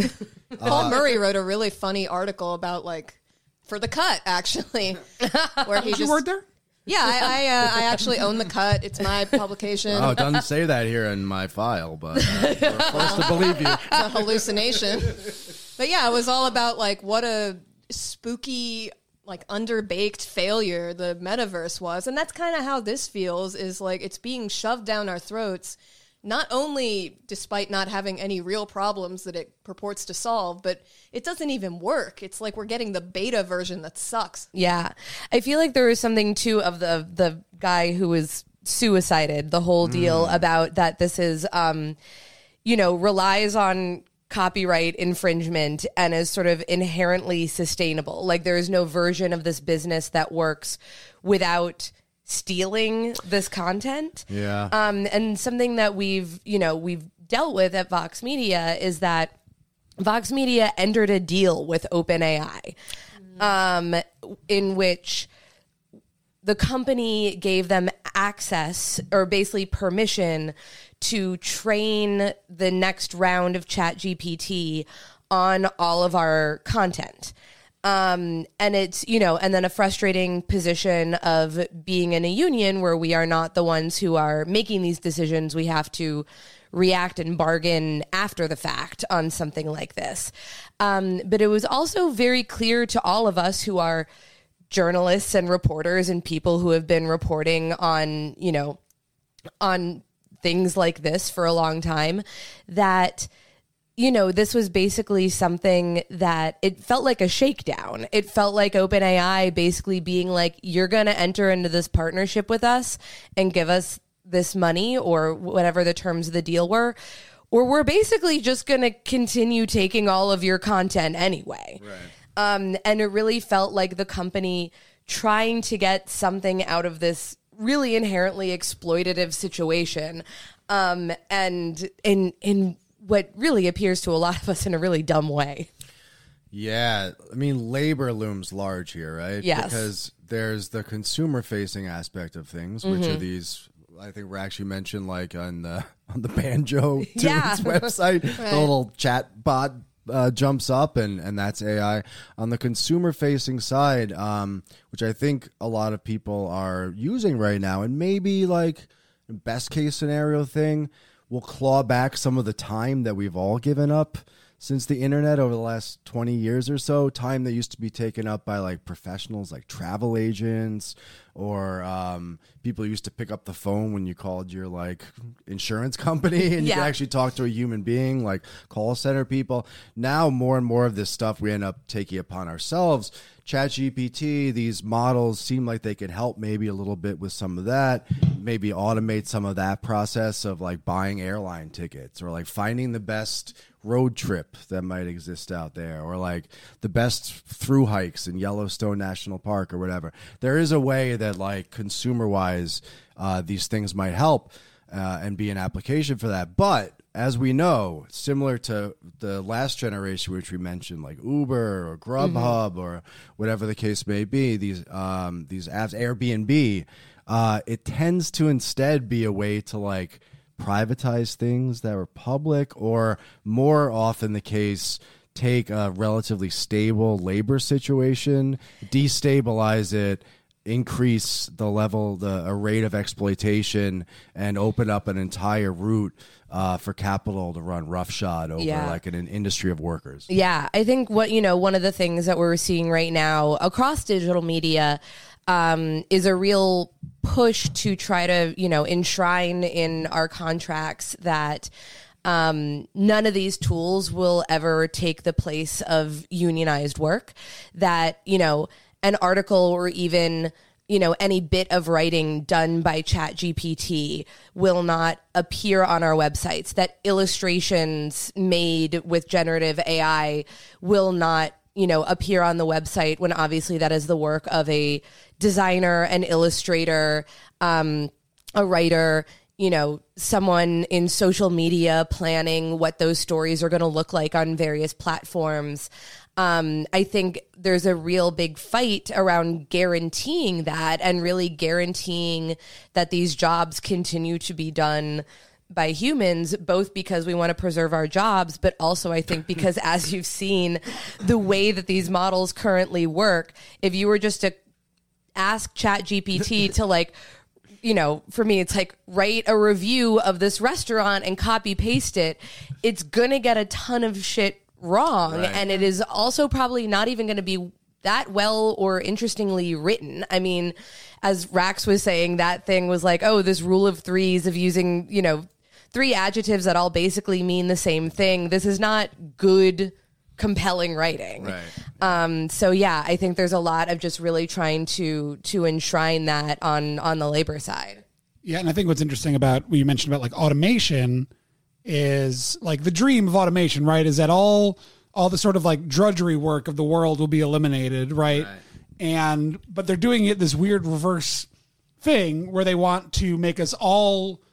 Paul Murray wrote a really funny article about like for the Cut actually, where he Did you just work there? yeah I I, uh, I actually own the Cut. It's my publication. Oh, it doesn't say that here in my file, but uh, we're forced to believe you. It's a hallucination. But yeah, it was all about like what a spooky, like underbaked failure the metaverse was, and that's kind of how this feels. Is like it's being shoved down our throats. Not only despite not having any real problems that it purports to solve, but it doesn't even work. It's like we're getting the beta version that sucks. Yeah. I feel like there was something too of the the guy who was suicided, the whole deal about that this is um you know, relies on copyright infringement and is sort of inherently sustainable. Like there is no version of this business that works without stealing this content. Yeah. Um, and something that we've, you know, we've dealt with at Vox Media is that Vox Media entered a deal with OpenAI, um, in which the company gave them access or basically permission to train the next round of ChatGPT on all of our content. Um, and it's, you know, and then a frustrating position of being in a union where we are not the ones who are making these decisions. We have to react and bargain after the fact on something like this. Um, but it was also very clear to all of us who are journalists and reporters and people who have been reporting on, you know, on things like this for a long time that, you know, this was basically something that it felt like a shakedown. It felt like OpenAI basically being like, you're going to enter into this partnership with us and give us this money or whatever the terms of the deal were, or we're basically just going to continue taking all of your content anyway. Right. Um, and it really felt like the company trying to get something out of this really inherently exploitative situation. Um, and in, in, what really appears to a lot of us in a really dumb way. Yeah, I mean, labor looms large here, right? Yes. Because there's the consumer-facing aspect of things, which are these. I think we actually mentioned, like on the on the Banjo Tunes Yeah. website, the little chat bot uh, jumps up, and and that's A I. On the consumer-facing side, um, which I think a lot of people are using right now, and maybe like best case scenario thing. We'll claw back some of the time that we've all given up since the internet over the last twenty years or so, time that used to be taken up by like professionals like travel agents or um, people who used to pick up the phone when you called your like insurance company and you Yeah. could actually talk to a human being, like call center people. Now more and more of this stuff we end up taking upon ourselves. ChatGPT, these models seem like they could help maybe a little bit with some of that, maybe automate some of that process of like buying airline tickets or like finding the best road trip that might exist out there or like the best through hikes in Yellowstone National Park or whatever. There is a way that like consumer wise, uh, these things might help uh, and be an application for that. But as we know, similar to the last generation, which we mentioned, like Uber or Grubhub or whatever the case may be, these um, these apps, Airbnb, uh, it tends to instead be a way to like privatize things that were public, or more often the case, take a relatively stable labor situation, destabilize it, increase the level, the a rate of exploitation, and open up an entire route uh, for capital to run roughshod over Yeah. like an, an industry of workers. Yeah, I think what, you know, one of the things that we're seeing right now across digital media um, is a real push to try to, you know, enshrine in our contracts that um, none of these tools will ever take the place of unionized work, that, you know, an article or even, you know, any bit of writing done by ChatGPT will not appear on our websites, that illustrations made with generative A I will not, you know, appear on the website, when obviously that is the work of a designer, an illustrator, um, a writer, you know, someone in social media planning what those stories are going to look like on various platforms. Um, I think there's a real big fight around guaranteeing that, and really guaranteeing that these jobs continue to be done by humans, both because we want to preserve our jobs, but also I think because, as you've seen, the way that these models currently work, if you were just to ask ChatGPT to, like, you know, for me, it's like, write a review of this restaurant and copy paste it, it's going to get a ton of shit wrong. Right. And it is also probably not even going to be that well or interestingly written. I mean, as Rax was saying, that thing was like, oh, this rule of threes of using, you know, three adjectives that all basically mean the same thing. This is not good, compelling writing. Right. Um, so yeah, I think there's a lot of just really trying to to enshrine that on on the labor side. Yeah, and I think what's interesting about what you mentioned about like automation is like the dream of automation, right? Is that all all the sort of like drudgery work of the world will be eliminated, right? Right. And but they're doing it this weird reverse thing where they want to make us all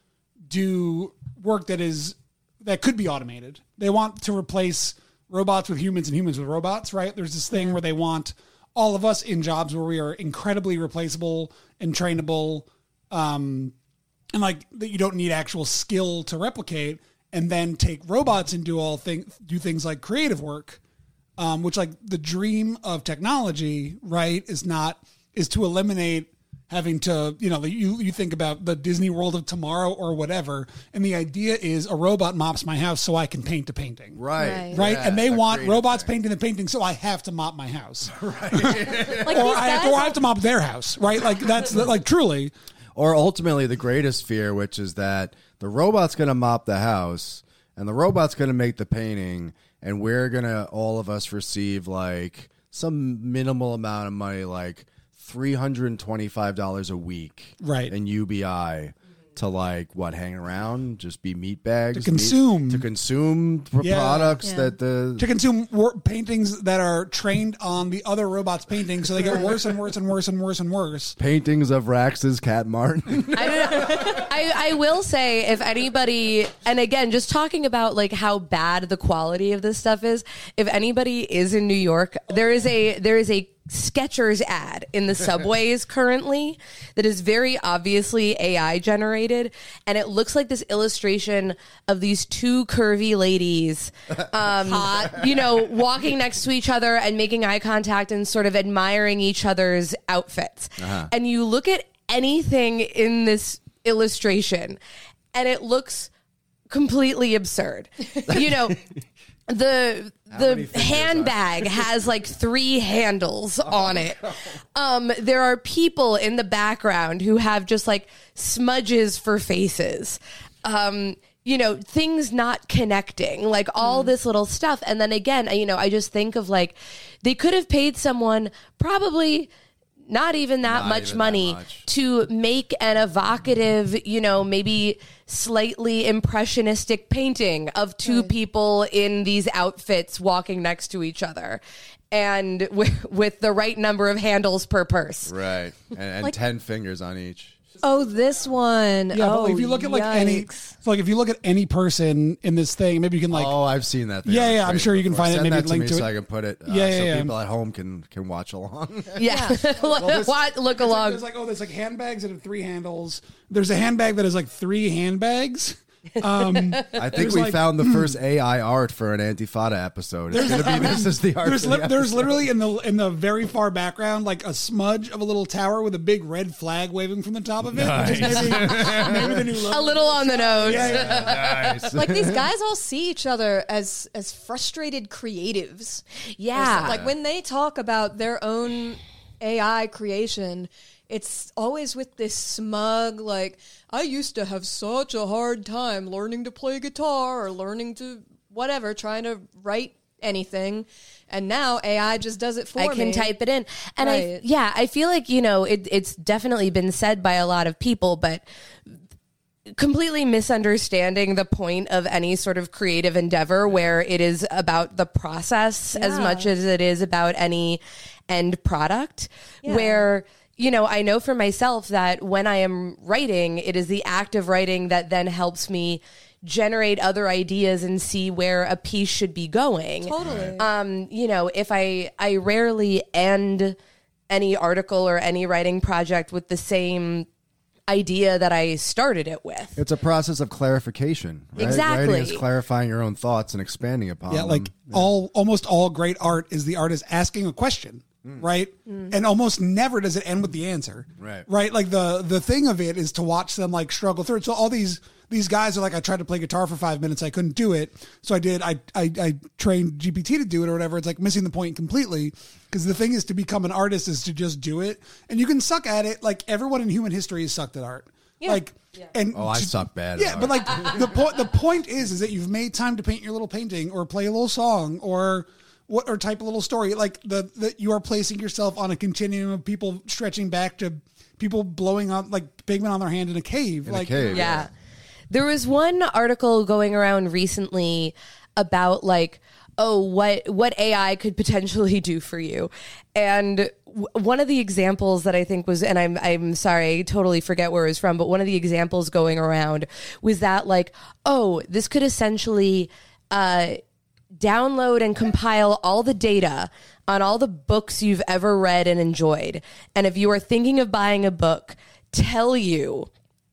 do work that is that could be automated. They want to replace robots with humans and humans with robots, right? There's this thing where they want all of us in jobs where we are incredibly replaceable and trainable, um, and like that you don't need actual skill to replicate, and then take robots and do all things, do things like creative work, um, which like the dream of technology, right, is not is to eliminate having to, you know, you you think about the Disney World of tomorrow or whatever, and the idea is a robot mops my house so I can paint a painting. Right. Right. Right, Yeah, and they a want creative robots thing. painting the painting, so I have to mop my house, Like or these I have, guys, or I have to mop their house, right? Like that's like truly, Or ultimately, the greatest fear, which is that the robot's going to mop the house and the robot's going to make the painting, and we're going to, all of us, receive like some minimal amount of money, like three hundred twenty-five dollars a week Right. in U B I to like what, hang around, just be meat bags To consume. meat, to consume p- Yeah. products Yeah. that the to consume wor- paintings that are trained on the other robots' paintings, so they get worse and worse and worse and worse and worse. paintings of Rax's Cat Martin. I don't know. I, I will say, if anybody, and again, just talking about like how bad the quality of this stuff is, if anybody is in New York, there is a there is a Skechers ad in the subways currently that is very obviously A I generated, and it looks like this illustration of these two curvy ladies, um, you know, walking next to each other and making eye contact and sort of admiring each other's outfits. Uh-huh. And you look at anything in this illustration, and it looks completely absurd. You know, the many the fingers handbag has like three handles on it. Um, there are people in the background who have just like smudges for faces. Um, you know, things not connecting, like all this little stuff. And then again, you know, I just think of like, they could have paid someone probably not even that Not much even that money much. to make an evocative, you know, maybe slightly impressionistic painting of two people in these outfits walking next to each other, and with, with the right number of handles per purse. Right. And, and Like- ten fingers on each. oh, this one. Yeah, oh, but if you look at like any, yikes. so like if you look at any person in this thing, maybe you can like, Oh, I've seen that. Thing Yeah, on yeah, I'm Facebook sure you can before. find it, Send maybe that to link me to so it. I can put it. Uh, Yeah, yeah, so yeah. people at home can can watch along. Yeah, watch, look It's like- along. There's like, oh, there's like handbags that have three handles. There's a handbag that has like three handbags. Um, I think There's we like- found the first A I art for an Antifada episode. It's going to be this is the art. There's for the li- there's episode. literally in the in the very far background like a smudge of a little tower with a big red flag waving from the top of it. Which is maybe, maybe the new logo. A little on the nose. Yeah, yeah. Nice. Like these guys all see each other as as frustrated creatives. Yeah. Like when they talk about their own A I creation, it's always with this smug, like, I used to have such a hard time learning to play guitar or learning to whatever, trying to write anything. And now A I just does it for I me. can type it in. And I, Right. yeah, I feel like, you know, it, it's definitely been said by a lot of people, but completely misunderstanding the point of any sort of creative endeavor where it is about the process as Yeah. much as it is about any end product. Yeah. Where, you know, I know for myself that when I am writing, it is the act of writing that then helps me generate other ideas and see where a piece should be going. Totally. Um, you know, if I I rarely end any article or any writing project with the same idea that I started it with. It's a process of clarification. Right? Exactly. Writing is clarifying your own thoughts and expanding upon Yeah, them. like all almost all great art is the artist asking a question, right? And almost never does it end with the answer. Right. Right? Like the the thing of it is to watch them like struggle through it. So all these these guys are like, I tried to play guitar for five minutes, I couldn't do it. So I did I I, I trained G P T to do it or whatever. It's like missing the point completely. Because the thing is to become an artist is to just do it. And you can suck at it like everyone in human history has sucked at art. Yeah. Like and Oh, I to- suck bad. Yeah, at but art. like the point the point is is that you've made time to paint your little painting or play a little song or what or type a little story. Like the that you are placing yourself on a continuum of people stretching back to people blowing on like pigment on their hand in a cave. In like a cave. Yeah. There was one article going around recently about like, oh, what what A I could potentially do for you. And w- one of the examples that I think was, and I'm I'm sorry, I totally forget where it was from, but one of the examples going around was that like, oh, this could essentially uh, download and compile all the data on all the books you've ever read and enjoyed. And if you are thinking of buying a book, tell you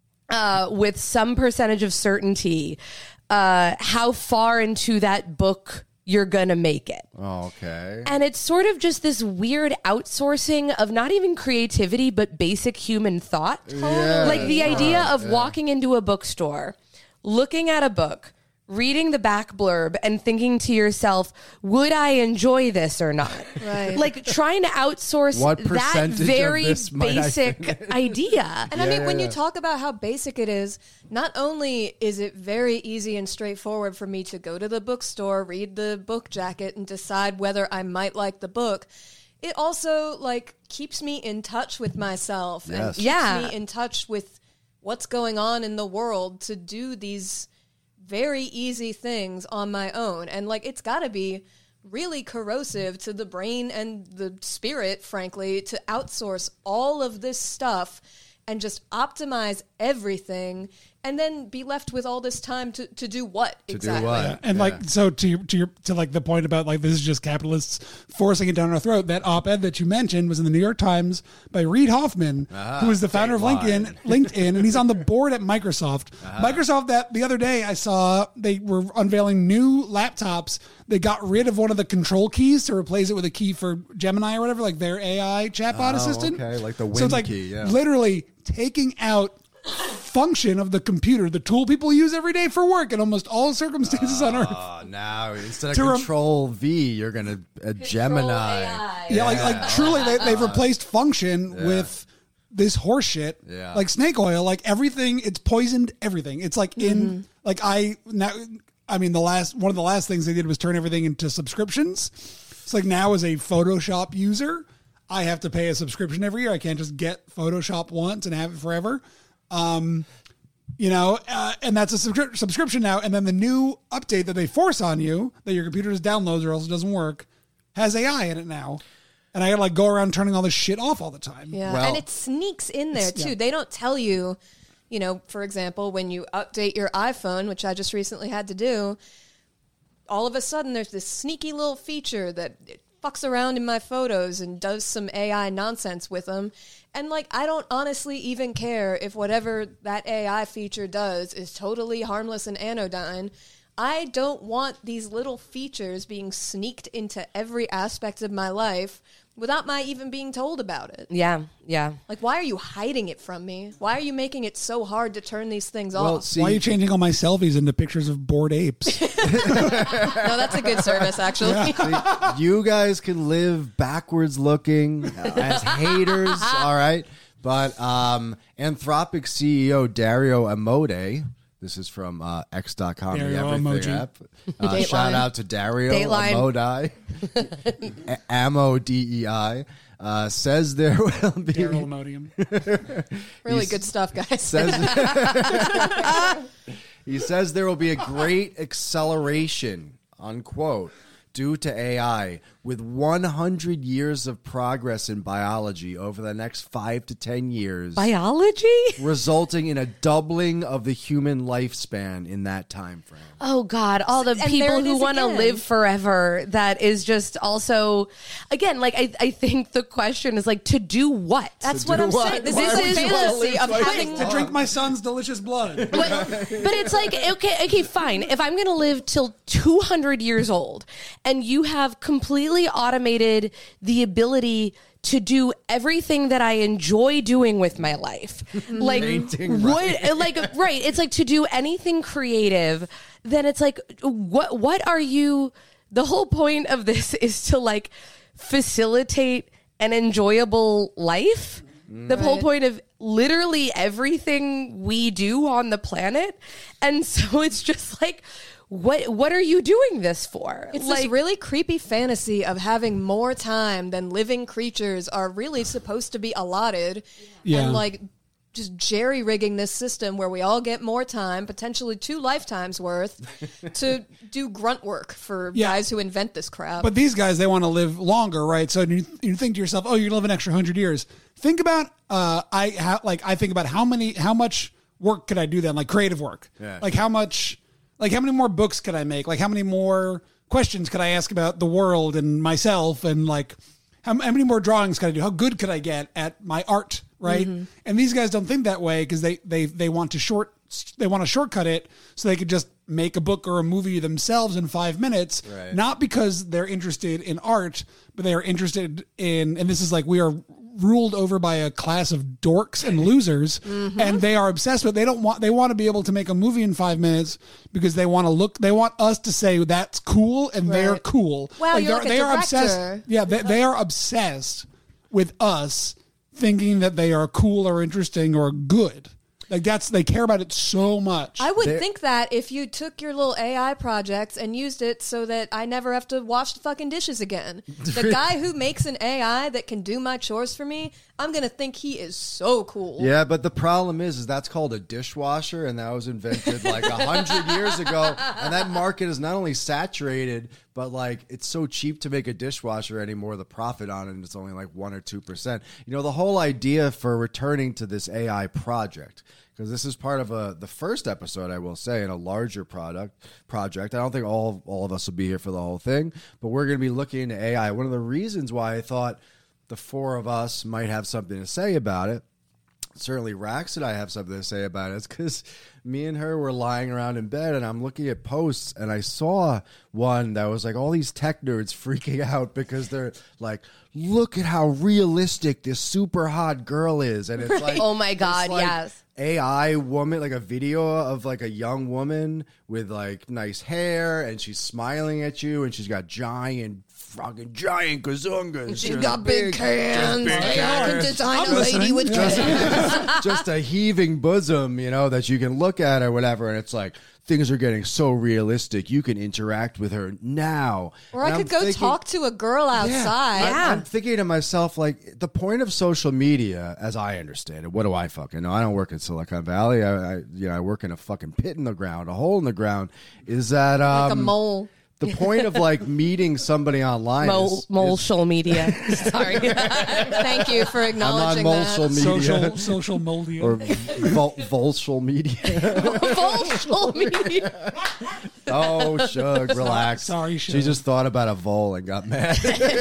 uh, with some percentage of certainty uh, how far into that book you're going to make it. Oh, okay. And it's sort of just this weird outsourcing of not even creativity, but basic human thought. Yeah. Like the idea of walking into a bookstore, looking at a book, reading the back blurb and thinking to yourself, would I enjoy this or not? Right. Like trying to outsource What that percentage of very this might I basic idea. And I Yeah, mean, yeah, when yeah. you talk about how basic it is, not only is it very easy and straightforward for me to go to the bookstore, read the book jacket, and decide whether I might like the book, it also like keeps me in touch with myself and Yes. keeps Yeah. me in touch with what's going on in the world to do these very easy things on my own. And like it's got to be really corrosive to the brain and the spirit, frankly, to outsource all of this stuff and just optimize everything and then be left with all this time to, to do what do exactly? what? Yeah, and Yeah. like so to your, to your to like the point about like this is just capitalists forcing it down our throat. That op-ed that you mentioned was in the New York Times by Reid Hoffman, Ah, who is the founder of Dateline. LinkedIn. LinkedIn, and he's on the board at Microsoft. Microsoft that the other day I saw they were unveiling new laptops. They got rid of one of the control keys to replace it with a key for Gemini or whatever, like their A I chatbot Oh, assistant. okay, like the so Win it's like key, yeah. literally taking out function of the computer, the tool people use every day for work in almost all circumstances on Earth. Oh, now instead of To rem- Control V, you're gonna a Gemini. Yeah, like like truly, they, they've replaced function with this horse shit. Yeah. Like snake oil, like everything. It's poisoned everything. It's like in like I now. I mean, the last one of the last things they did was turn everything into subscriptions. It's like now as a Photoshop user, I have to pay a subscription every year. I can't just get Photoshop once and have it forever. Um, you know, uh, and that's a subscri- subscription now. And then the new update that they force on you that your computer just downloads or else it doesn't work has A I in it now. And I gotta like go around turning all this shit off all the time. Yeah, Well- and it sneaks in there too. yeah. They don't tell you, you know, for example, when you update your iPhone, which I just recently had to do, all of a sudden there's this sneaky little feature that it fucks around in my photos and does some A I nonsense with them. And, like, I don't honestly even care if whatever that A I feature does is totally harmless and anodyne. I don't want these little features being sneaked into every aspect of my life without my even being told about it. Yeah, yeah. Like, why are you hiding it from me? Why are you making it so hard to turn these things Well, off? see, Why are you changing all my selfies into pictures of bored apes? No, that's a good service, actually. see, you guys can live backwards looking uh, as haters, all right? But um, Anthropic C E O Dario Amodei, this is from uh, X dot com, the Dario Everything Emoji. app. Uh, shout out to Dario Dateline. Amodei, A- Amo D E I, uh, says there will be... Daryl Imodium. Really He's- good stuff, guys. Says, he says there will be a great acceleration, unquote, due to A I, with one hundred years of progress in biology over the next five to ten years, Biology? resulting in a doubling of the human lifespan in that time frame. Oh God! All the And there people it who is want to again. live forever. That is just also, again, like I, I think the question is like to do what? That's To what do I'm what? saying. This Why is would a you wanna fantasy live of twice having... as To long? drink my son's delicious blood. but, but it's like okay, okay, fine. If I'm going to live till two hundred years old, and you have completely automated the ability to do everything that I enjoy doing with my life, like Painting, what, like right? It's like to do anything creative. Then it's like, what? What are you? The whole point of this is to like facilitate an enjoyable life. The whole Right. point of literally everything we do on the planet, and so it's just like, what? What are you doing this for? It's like, this really creepy fantasy of having more time than living creatures are really supposed to be allotted. Yeah. And like just jerry rigging this system where we all get more time, potentially two lifetimes worth, to do grunt work for Yeah. guys who invent this crap. But these guys, they want to live longer, right? So you, you think to yourself, oh, you're gonna live an extra hundred years. Think about, uh, I ha- like I think about how many, how much work could I do then, like creative work, Yeah. like how much, like how many more books could I make, like how many more questions could I ask about the world and myself, and like how, how many more drawings could I do? How good could I get at my art, right? Mm-hmm. And these guys don't think that way because they they they want to short they want to shortcut it so they could just make a book or a movie themselves in five minutes, Right. not because they're interested in art, but they are interested in, and this is like we are ruled over by a class of dorks and losers, and they are obsessed with, they don't want, they want to be able to make a movie in five minutes because they want to look, they want us to say that's cool, and they're Right. cool. Wow, you're they're- like a they are obsessed. director. Yeah, they, they are obsessed with us thinking that they are cool or interesting or good. Like that's, they care about it so much. I would There- think that if you took your little A I projects and used it so that I never have to wash the fucking dishes again. The guy who makes an A I that can do my chores for me, I'm going to think he is so cool. Yeah, but the problem is, is that's called a dishwasher, and that was invented like a hundred years ago. And that market is not only saturated, but like it's so cheap to make a dishwasher anymore. The profit on it is only like one or two percent. You know, the whole idea for returning to this A I project, because this is part of a the first episode, I will say, in a larger product project. I don't think all all of us will be here for the whole thing, but we're going to be looking into A I. One of the reasons why I thought the four of us might have something to say about it, certainly Rax and I have something to say about it, is because me and her were lying around in bed and I'm looking at posts and I saw one that was like all these tech nerds freaking out because they're like, look at how realistic this super hot girl is. And it's like, Oh my God, it's like yes. A I woman, like a video of like a young woman with like nice hair and she's smiling at you and she's got giant, fucking giant gazungas. She's Just got big cans. just big I can cans. design I'm a lady listening. with Yeah. cans. Just a heaving bosom, you know, that you can look at or whatever, and it's like things are getting so realistic. You can interact with her now. Or And I I'm could go thinking- talk to a girl outside. I, I'm thinking to myself, like, the point of social media, as I understand it, what do I fucking know? I don't work in Silicon Valley. I, I you know, I work in a fucking pit in the ground, a hole in the ground. Is that um, Like a mole. the point of like meeting somebody online? Mole, is, is, Moleshal media. Sorry. Thank you for I'm on acknowledging Moleshal that. media social social moldia. or vol- Volshal media. Moleshal media. Oh, Shug, relax. Sorry, She Shug. just thought about a vole and got mad.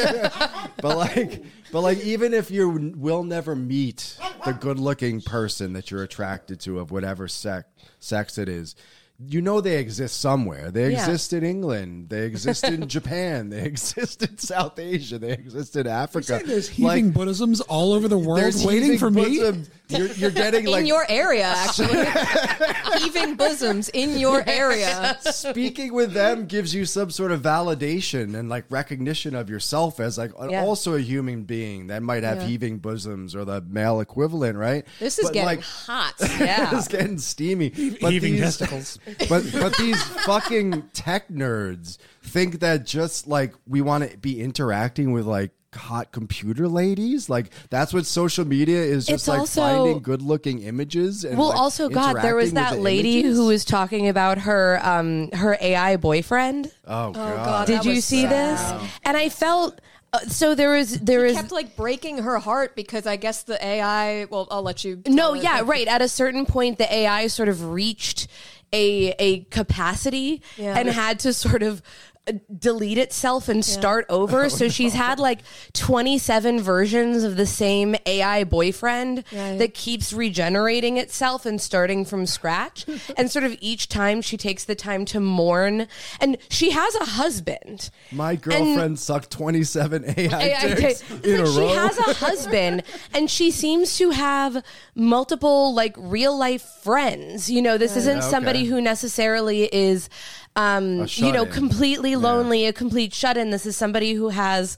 but like, but like, even if you will never meet the good-looking person that you're attracted to of whatever sex sex it is, you know they exist somewhere. They Yeah. exist in England. They exist in Japan. They exist in South Asia. They exist in Africa. There's heaving Buddhisms all over the world there's waiting heaving for me. bosoms. You're, you're getting In like your area, actually. Heaving bosoms in your area. speaking with them gives you some sort of validation and like recognition of yourself as like an- Yeah. also a human being that might have Yeah. heaving bosoms or the male equivalent, right? This is But, getting like, hot. Yeah. it's getting steamy. But Heaving these, testicles. but but these fucking tech nerds think that just like we want to be interacting with like hot computer ladies, like that's what social media is, just It's like also- finding good looking images and Well, like, also, God, there was interacting with that the lady images. who was talking about her um, her A I boyfriend. oh god, God. Did that you was see sad. this? And I felt uh, so there was there was Kept like breaking her heart because I guess the A I. Well, I'll let you. no, tell it, yeah, but- right. At a certain point, the A I sort of reached a a capacity Yeah. and had to sort of uh, delete itself and start over. So she's had like twenty-seven versions of the same A I boyfriend Right. that keeps regenerating itself and starting from scratch. And sort of each time she takes the time to mourn. And she has a husband. My girlfriend sucked twenty-seven A I I- I- dicks it's in like a she row. has a husband and she seems to have multiple like real life friends. You know, this isn't Okay. somebody who necessarily is um A you know shut-in. completely lonely, a complete shut-in. This is somebody who has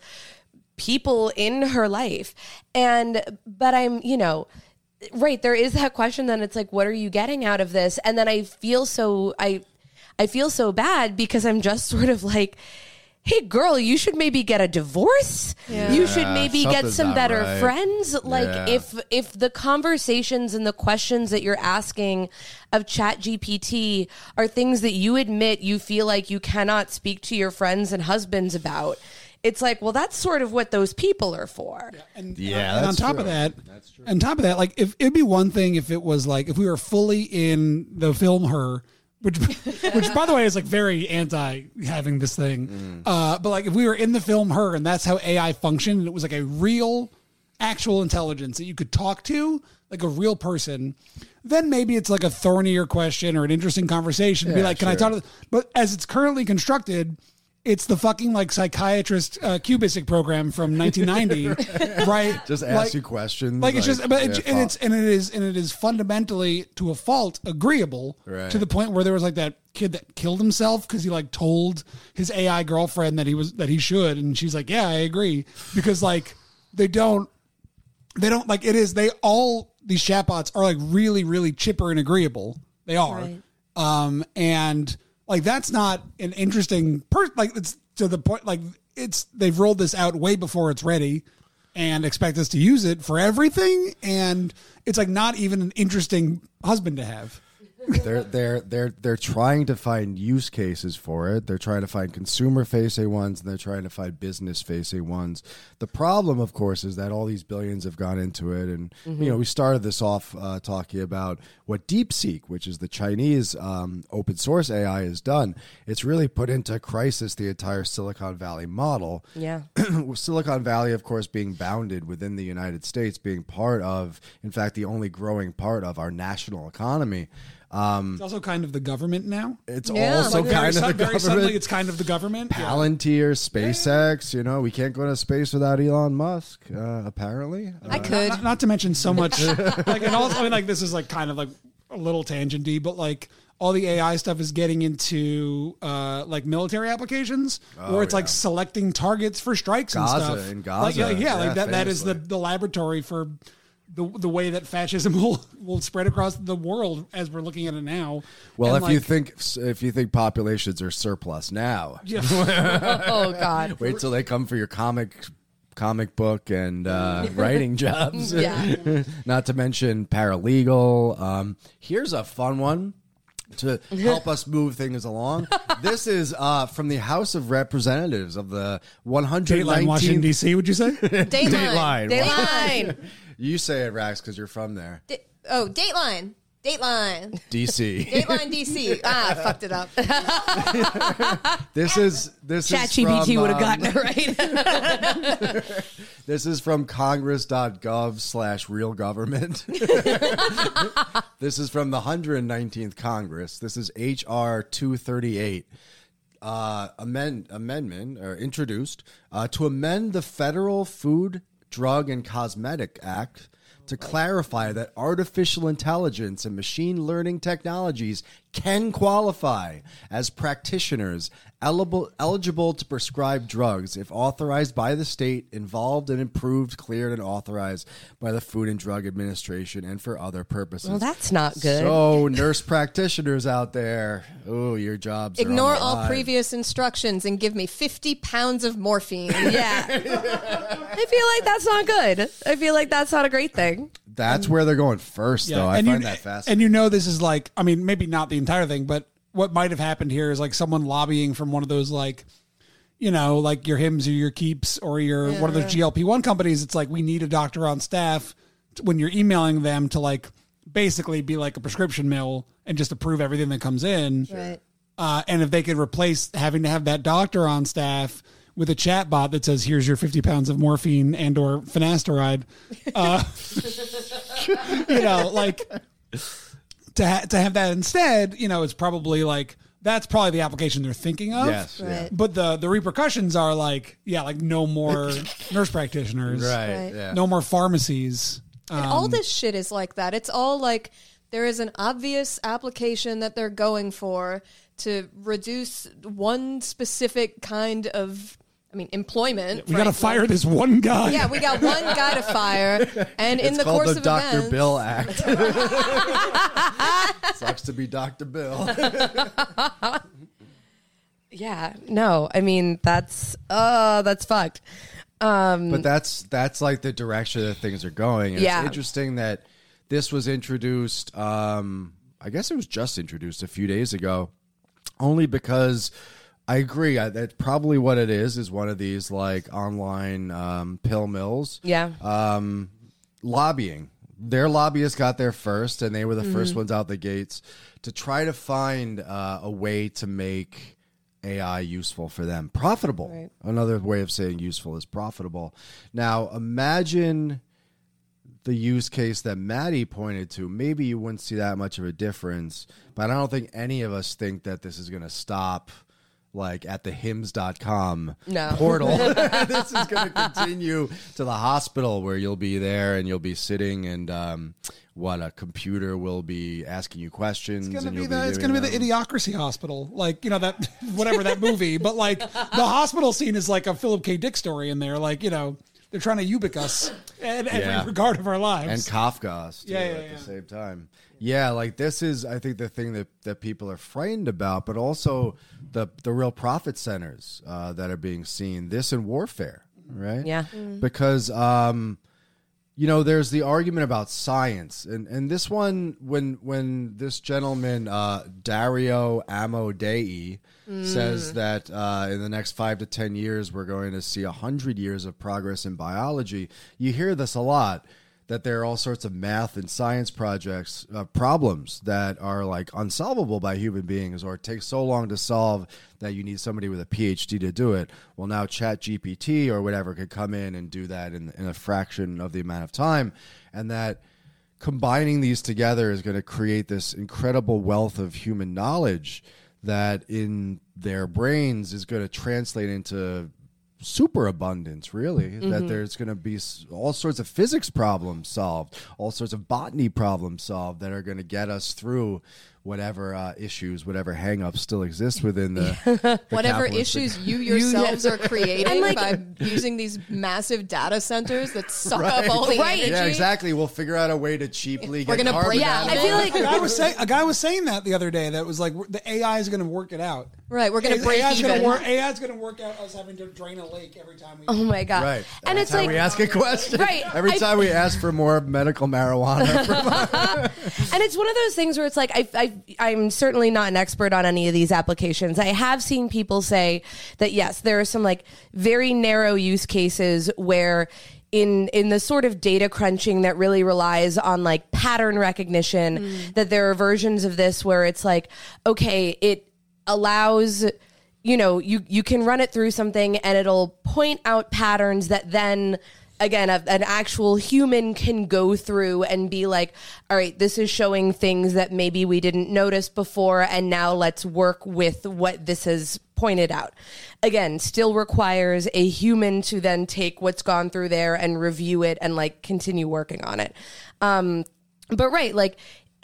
people in her life. And but I'm, you know, right, there is that question then it's like what are you getting out of this? And then I feel so I I feel so bad because I'm just sort of like, hey girl, you should maybe get a divorce. Yeah. You should Yeah, maybe get something's some not better right. friends. Like Yeah. if if the conversations and the questions that you're asking of Chat G P T are things that you admit you feel like you cannot speak to your friends and husbands about, it's like, well, that's sort of what those people are for. And, Yeah, and on that's top true. of that, That's true. on top of that, like if it'd be one thing if it was like if we were fully in the film Her, which which by the way is like very anti having this thing. Mm. Uh, but like if we were in the film Her and that's how A I functioned, and it was like a real, actual intelligence that you could talk to, like a real person, then maybe it's like a thornier question or an interesting conversation. Be Yeah, like, can I sure. talk to? But as it's currently constructed. It's the fucking like psychiatrist uh, Cubasic program from nineteen ninety, right? Just ask like, you questions. like it's just, but it, yeah, and it's and it is and it is fundamentally to a fault agreeable Right. to the point where there was like that kid that killed himself because he like told his A I girlfriend that he was that he should, and she's like, yeah, I agree, because like they don't they don't like it is they all these chatbots are like really really chipper and agreeable. They are, Right. um, and. Like that's not an interesting per like it's to the point like it's they've rolled this out way before it's ready and expect us to use it for everything, and it's like not even an interesting husband to have. they're they're they're they're trying to find use cases for it. They're trying to find consumer facing ones, and they're trying to find business facing ones. The problem, of course, is that all these billions have gone into it, and you know we started this off uh, talking about what DeepSeek, which is the Chinese um, open source A I, has done. It's really put into crisis the entire Silicon Valley model. Yeah. Silicon Valley, of course, being bounded within the United States, being part of, in fact, the only growing part of our national economy. Um, It's also kind of the government now. it's Yeah, also like kind very, of the su- very suddenly, government. it's kind of the government. Yeah. Palantir, SpaceX, you know, we can't go to space without Elon Musk, uh, apparently. Uh, I could. Not, not to mention so much like and also I mean like this is like kind of like a little tangenty, but like all the A I stuff is getting into uh, like military applications where it's yeah. like selecting targets for strikes Gaza, and stuff. in Like, yeah, Gaza. yeah, Yeah, like that. That is the, famously. the laboratory for the the way that fascism will will spread across the world as we're looking at it now. well, And, if you like, think if you think populations are surplus now, yeah, Oh God. wait till they come for your comic comic book and uh, writing jobs. Yeah. Not to mention paralegal. Um, here's a fun one to help us move things along. This is uh, from the House of Representatives of the one hundred Dateline, Washington nineteenth. D C. Would you say? Dateline. Dateline. Dateline. You say it, Rax, because you're from there. Da- oh, Dateline. Dateline. D C. Dateline D C. Ah, I fucked it up. This is this is ChatGPT from, would have um, gotten it right. This is from congress.gov slash real government. This is from the one hundred nineteenth Congress. This is H R two thirty-eight. Uh, amend, amendment or introduced uh, to amend the Federal Food, Drug, and Cosmetic Act to clarify that artificial intelligence and machine learning technologies can qualify as practitioners eligible, eligible to prescribe drugs if authorized by the state involved and approved, cleared, and authorized by the Food and Drug Administration and for other purposes. Well, that's not good. So, nurse practitioners out there, oh, your jobs Ignore are on the all line. previous instructions and give me fifty pounds of morphine. Yeah. I feel like that's not good. I feel like that's not a great thing. That's where they're going first, though. I and find you, that fascinating. And you know, this is like, I mean, maybe not the entire thing, but what might have happened here is like someone lobbying from one of those, like, you know, like your Hims or your Keeps or your Yeah. one of those G L P one companies. It's like, we need a doctor on staff to, when you're emailing them to like basically be like a prescription mill and just approve everything that comes in. Right. Uh, and if they could replace having to have that doctor on staff with a chat bot that says, here's your fifty pounds of morphine and or finasteride, uh, you know, like to, ha- to have that instead, you know, it's probably like, that's probably the application they're thinking of. Yes. Right. Yeah. But the, the repercussions are like, yeah, like no more nurse practitioners, Right. Right. Yeah. no more pharmacies. And Um, all this shit is like that. It's all like there is an obvious application that they're going for to reduce one specific kind of, I mean, employment. we got to frankly. fire this one guy. Yeah, we got one guy to fire, and in It's the called course the of Doctor events, Bill Act. Sucks to be Doctor Bill. Yeah. No, I mean, that's, uh, that's fucked. Um, But that's that's like the direction that things are going. And Yeah. It's interesting that this was introduced, um, I guess it was just introduced a few days ago, only because I agree. I, that's probably what it is, is one of these like online um, pill mills. yeah. um, lobbying. Their lobbyists got there first, and they were the first ones out the gates to try to find uh, a way to make A I useful for them. Profitable. Right. Another way of saying useful is profitable. Now, imagine the use case that Maddie pointed to. Maybe you wouldn't see that much of a difference, but I don't think any of us think that this is going to stop like at the hims dot com No. portal. This is going to continue to the hospital where you'll be there and you'll be sitting and um, what a computer will be asking you questions. It's gonna and be you'll the it's doing gonna be the them. Idiocracy Hospital, like, you know, that whatever that movie. But like the hospital scene is like a Philip K. Dick story in there. Like, you know, they're trying to eubic us in Yeah. every regard of our And lives. Kafka too, Yeah, yeah, at yeah. the same time. Yeah, like this is, I think, the thing that, that people are frightened about, but also the the real profit centers uh, that are being seen. This and warfare, right? Yeah. Because, um, you know, there's the argument about science, and and this one, when when this gentleman uh, Dario Amodei says that uh, in the next five to ten years we're going to see a hundred years of progress in biology, you hear this a lot. That there are all sorts of math and science projects, uh, problems that are like unsolvable by human beings, or it takes so long to solve that you need somebody with a P H D to do it. Well, now Chat G P T or whatever could come in and do that in, in a fraction of the amount of time. And that combining these together is going to create this incredible wealth of human knowledge that in their brains is going to translate into superabundance, really. Mm-hmm. That there's going to be s- all sorts of physics problems solved, all sorts of botany problems solved that are going to get us through whatever uh, issues, whatever hangups still exist within the, the whatever capitalistic- issues you yourselves are creating And, like- by using these massive data centers that suck up all the Right. energy. Yeah, exactly. We'll figure out a way to cheaply We're get gonna carbon break- Yeah, out I of feel it. like a guy was saying a guy was saying that the other day. That was like the A I is going to work it out. Right, we're going to break A I's even. Gonna work, A I's going to work out us having to drain a lake every time we. Oh my God. Right. And Every it's time like, we ask a question. Right. Every I- time we ask for more medical marijuana. and it's one of those things where it's like, I, I, I'm certainly not an expert on any of these applications. I have seen people say that, yes, there are some like very narrow use cases where in in the sort of data crunching that really relies on like pattern recognition, mm. that there are versions of this where it's like, okay, it allows, you know, you, you can run it through something and it'll point out patterns that then, again, a, an actual human can go through and be like, all right, this is showing things that maybe we didn't notice before, and now let's work with what this has pointed out. Again, still requires a human to then take what's gone through there and review it and like continue working on it. Um, but right, like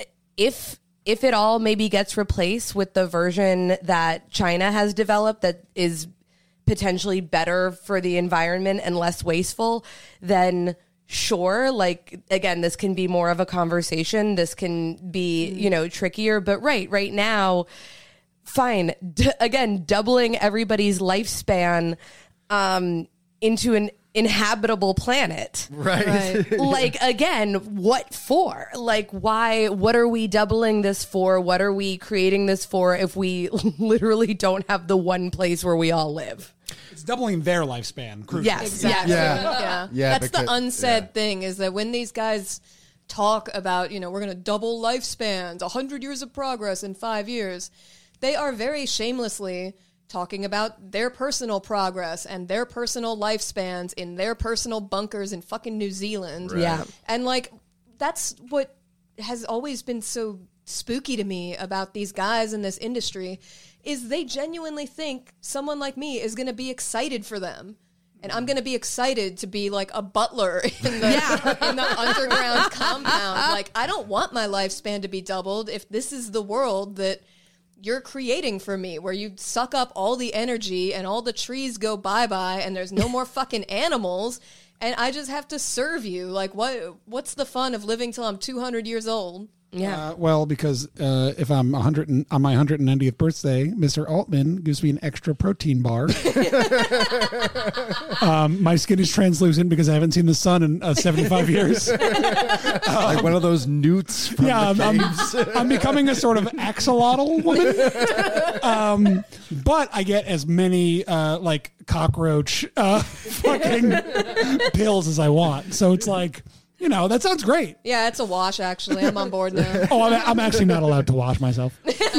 if if it all maybe gets replaced with the version that China has developed that is potentially better for the environment and less wasteful, then sure, like, again, this can be more of a conversation. This can be, you know, trickier. But right, right now, fine. D- again, doubling everybody's lifespan um, into an inhabitable planet. Right. Right. Like, again, what for? Like, why? What are we doubling this for? What are we creating this for if we literally don't have the one place where we all live? It's doubling their lifespan. Crucially. Yes. Exactly. Yeah. Yeah. Yeah, That's because- the unsaid yeah. thing, is that when these guys talk about, you know, we're going to double lifespans, one hundred years of progress in five years, they are very shamelessly talking about their personal progress and their personal lifespans in their personal bunkers in fucking New Zealand. Right. Yeah. And, like, that's what has always been so spooky to me about these guys in this industry, is they genuinely think someone like me is going to be excited for them. And I'm going to be excited to be like a butler in the, Yeah. in the underground compound. Like, I don't want my lifespan to be doubled if this is the world that you're creating for me, where you suck up all the energy and all the trees go bye-bye and there's no more fucking animals and I just have to serve you. Like, what? What's the fun of living till I'm two hundred years old? Yeah. Uh, well, because uh, if I'm one hundred and, on my one hundred ninetieth birthday, Mister Altman gives me an extra protein bar. um, my skin is translucent because I haven't seen the sun in uh, seventy-five years. Like one of those newts from Yeah, the I'm, caves. I'm, I'm becoming a sort of axolotl woman. Um, but I get as many uh, like cockroach uh, fucking pills as I want. So it's like, you know, that sounds great. Yeah, it's a wash, actually. I'm on board now. Oh, I'm, I'm actually not allowed to wash myself.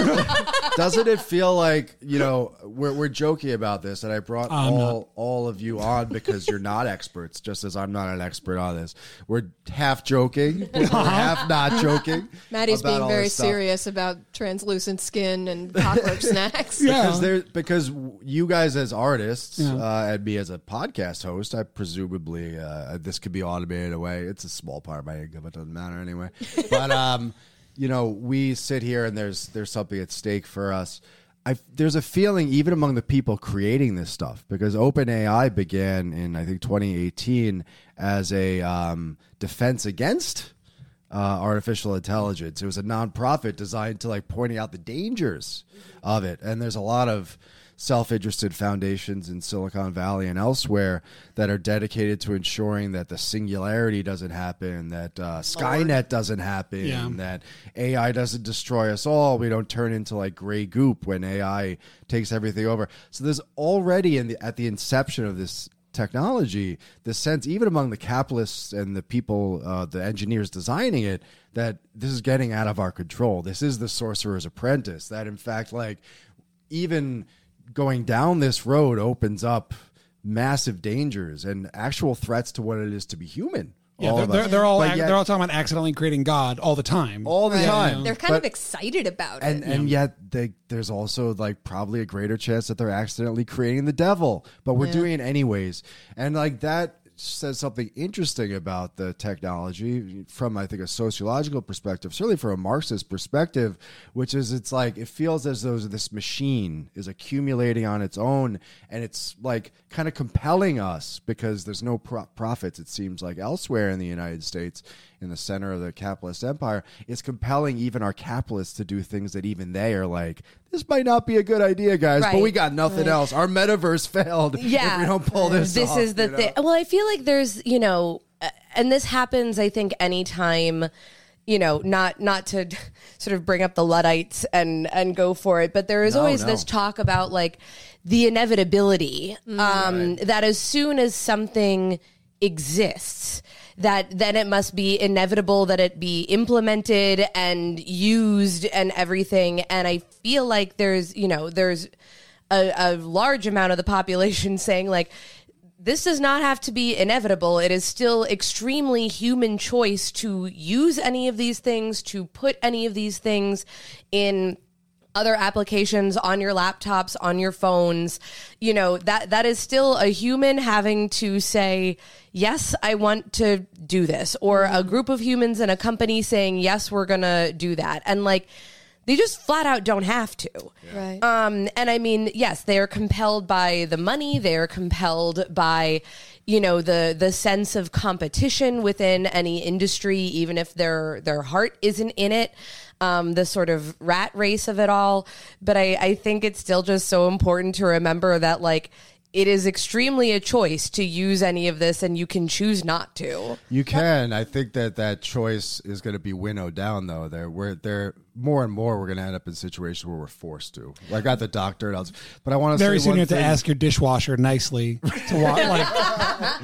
Doesn't it feel like, you know, we're we're joking about this, and I brought I'm all all of you on because you're not experts, just as I'm not an expert on this. We're half joking, we're half not joking. Maddie's about being all very this stuff. serious about translucent skin and cockroach snacks. Yeah. Because there, because you guys as artists, Yeah. uh, and me as a podcast host, I presumably uh, this could be automated away. It's a small part of my income; it doesn't matter anyway. But um, you know, we sit here and there's there's something at stake for us. I there's a feeling even among the people creating this stuff, because OpenAI began in I think twenty eighteen as a um, defense against uh, artificial intelligence. It was a nonprofit designed to like pointing out the dangers of it, and there's a lot of self-interested foundations in Silicon Valley and elsewhere that are dedicated to ensuring that the singularity doesn't happen, that uh, Skynet doesn't happen, Yeah. that A I doesn't destroy us all. We don't turn into like gray goop when A I takes everything over. So there's already in the, at the inception of this technology, the sense, even among the capitalists and the people, uh, the engineers designing it, that this is getting out of our control. This is the Sorcerer's Apprentice. That in fact, like, even going down this road opens up massive dangers and actual threats to what it is to be human. Yeah, all they're, of they're, us. they're all But ac- yet- they're all talking about accidentally creating God all the time. all the Right. time. They're kind But- of excited about it. and and yet they, there's also like probably a greater chance that they're accidentally creating the devil, but we're Yeah. doing it anyways. And like that says something interesting about the technology from, I think, a sociological perspective, certainly from a Marxist perspective, which is it's like it feels as though this machine is accumulating on its own, and it's like kind of compelling us because there's no pro- profits, it seems like, elsewhere in the United States, in the center of the capitalist empire. It's compelling even our capitalists to do things that even they are like, this might not be a good idea, guys, but Right. we got nothing else. Our metaverse failed Yeah. if we don't pull this This off, is the you know? thing. Well, I feel like there's, you know, uh, and this happens, I think, anytime, you know, not not to sort of bring up the Luddites and and go for it, but there is No, always no. this talk about like the inevitability um, Right. that as soon as something exists, that then it must be inevitable that it be implemented and used and everything. And I feel like there's, you know, there's a, a large amount of the population saying like, this does not have to be inevitable. It is still extremely human choice to use any of these things, to put any of these things in other applications on your laptops, on your phones. You know, that that is still a human having to say, yes, I want to do this, or a group of humans in a company saying, yes, we're going to do that. And like, they just flat out don't have to. Yeah. Right. Um, and I mean, yes, they are compelled by the money. They are compelled by, you know, the the sense of competition within any industry, even if their their heart isn't in it. Um, the sort of rat race of it all. But I, I think it's still just so important to remember that, like, it is extremely a choice to use any of this, and you can choose not to. You can. I think that that choice is going to be winnowed down, though. There, we're there more and more. We're going to end up in situations where we're forced to. Like at the doctor, and I was, but I want to very say soon one you have thing. to ask your dishwasher nicely to walk. Like, uh,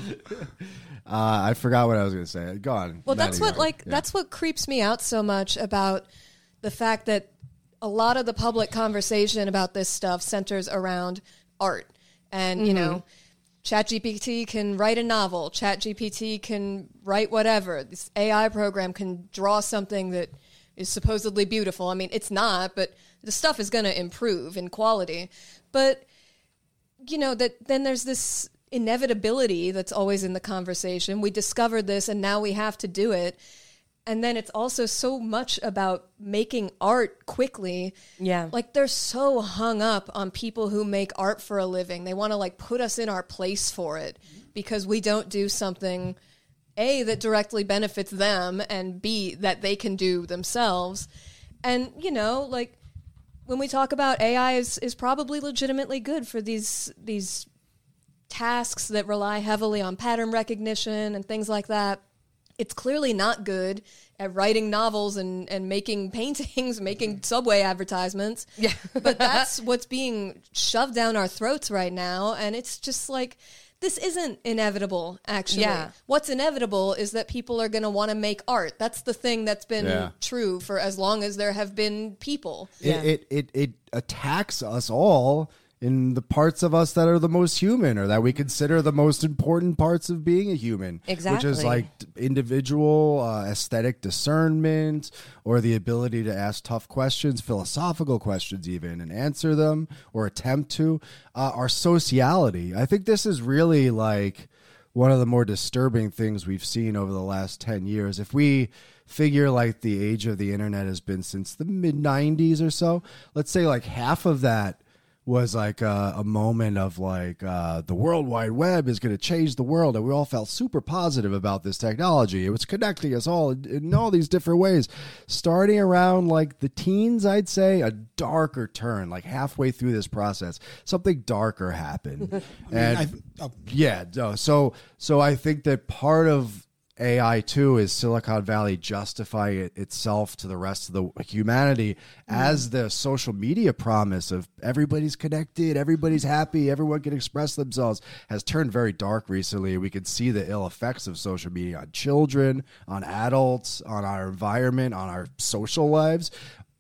I forgot what I was going to say. Go on. Well, that's Maddie, what go. like Yeah. that's what creeps me out so much about the fact that a lot of the public conversation about this stuff centers around art. And, you know, ChatGPT can write a novel. ChatGPT can write whatever. This A I program can draw something that is supposedly beautiful. I mean, it's not, but the stuff is going to improve in quality. But, you know, that then there's this inevitability that's always in the conversation. We discovered this and now we have to do it. And then it's also so much about making art quickly. Yeah. Like they're so hung up on people who make art for a living. They want to like put us in our place for it because we don't do something, A, that directly benefits them, and B, that they can do themselves. And, you know, like when we talk about A I is, is probably legitimately good for these these tasks that rely heavily on pattern recognition and things like that. It's clearly not good at writing novels and, and making paintings, making Subway advertisements. Yeah. But that's what's being shoved down our throats right now. And it's just like, this isn't inevitable, actually. Yeah. What's inevitable is that people are going to want to make art. That's the thing that's been Yeah. true for as long as there have been people. Yeah. It, it, it, it attacks us all in the parts of us that are the most human, or that we consider the most important parts of being a human. Exactly. Which is like individual uh, aesthetic discernment, or the ability to ask tough questions, philosophical questions even, and answer them or attempt to. Uh, our sociality. I think this is really like one of the more disturbing things we've seen over the last ten years. If we figure like the age of the internet has been since the mid nineties or so, let's say like half of that was like a, a moment of like uh, the World Wide Web is going to change the world, and we all felt super positive about this technology. It was connecting us all in, in all these different ways. Starting around like the teens, I'd say a darker turn, like halfway through this process, something darker happened. and I, oh, yeah, no, so so I think that part of A I too is Silicon Valley justifying it itself to the rest of the humanity as the social media promise of everybody's connected, everybody's happy, everyone can express themselves has turned very dark recently. We can see the ill effects of social media on children, on adults, on our environment, on our social lives.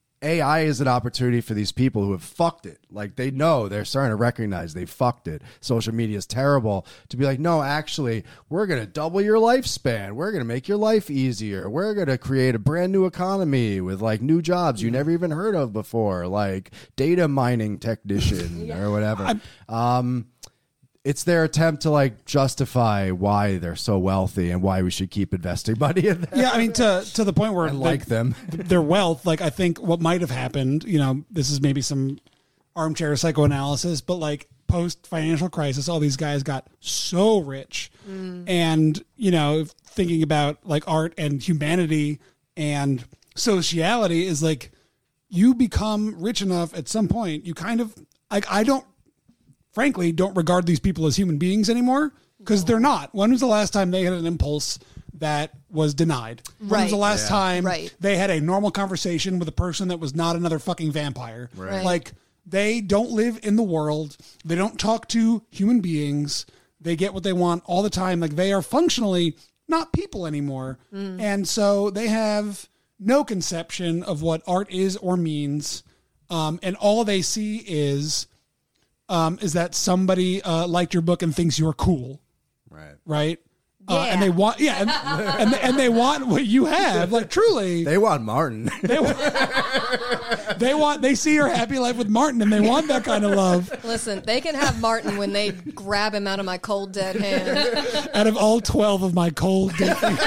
A I is an opportunity for these people who have fucked it. Like, they know, they're starting to recognize they fucked it. Social media is terrible. To be like, no, actually, we're going to double your lifespan. We're going to make your life easier. We're going to create a brand new economy with like new jobs you never even heard of before, like data mining technician yeah. or whatever. Um, it's their attempt to like justify why they're so wealthy and why we should keep investing money in them. yeah, I mean, to to the point where I like the- them. their wealth, like I think what might have happened, you know, this is maybe some armchair psychoanalysis, but like post financial crisis, all these guys got so rich. Mm. And, you know, thinking about like art and humanity and sociality is like, you become rich enough at some point, you kind of like, I don't, frankly, don't regard these people as human beings anymore, because they're not. When was the last time they had an impulse that was denied? When Right. was the last Yeah. time Right. they had a normal conversation with a person that was not another fucking vampire? Right. Like, they don't live in the world. They don't talk to human beings. They get what they want all the time. Like they are functionally not people anymore. Mm. And so they have no conception of what art is or means. Um, and all they see is, um, is that somebody uh, liked your book and thinks you're cool. Right. Right. Yeah. Uh, and they want, yeah, and, and and they want what you have. Like truly, They want Martin. they want, they want, they see your happy life with Martin, and they want that kind of love. Listen, they can have Martin when they grab him out of my cold dead hand. Out of all twelve of my cold dead fingers.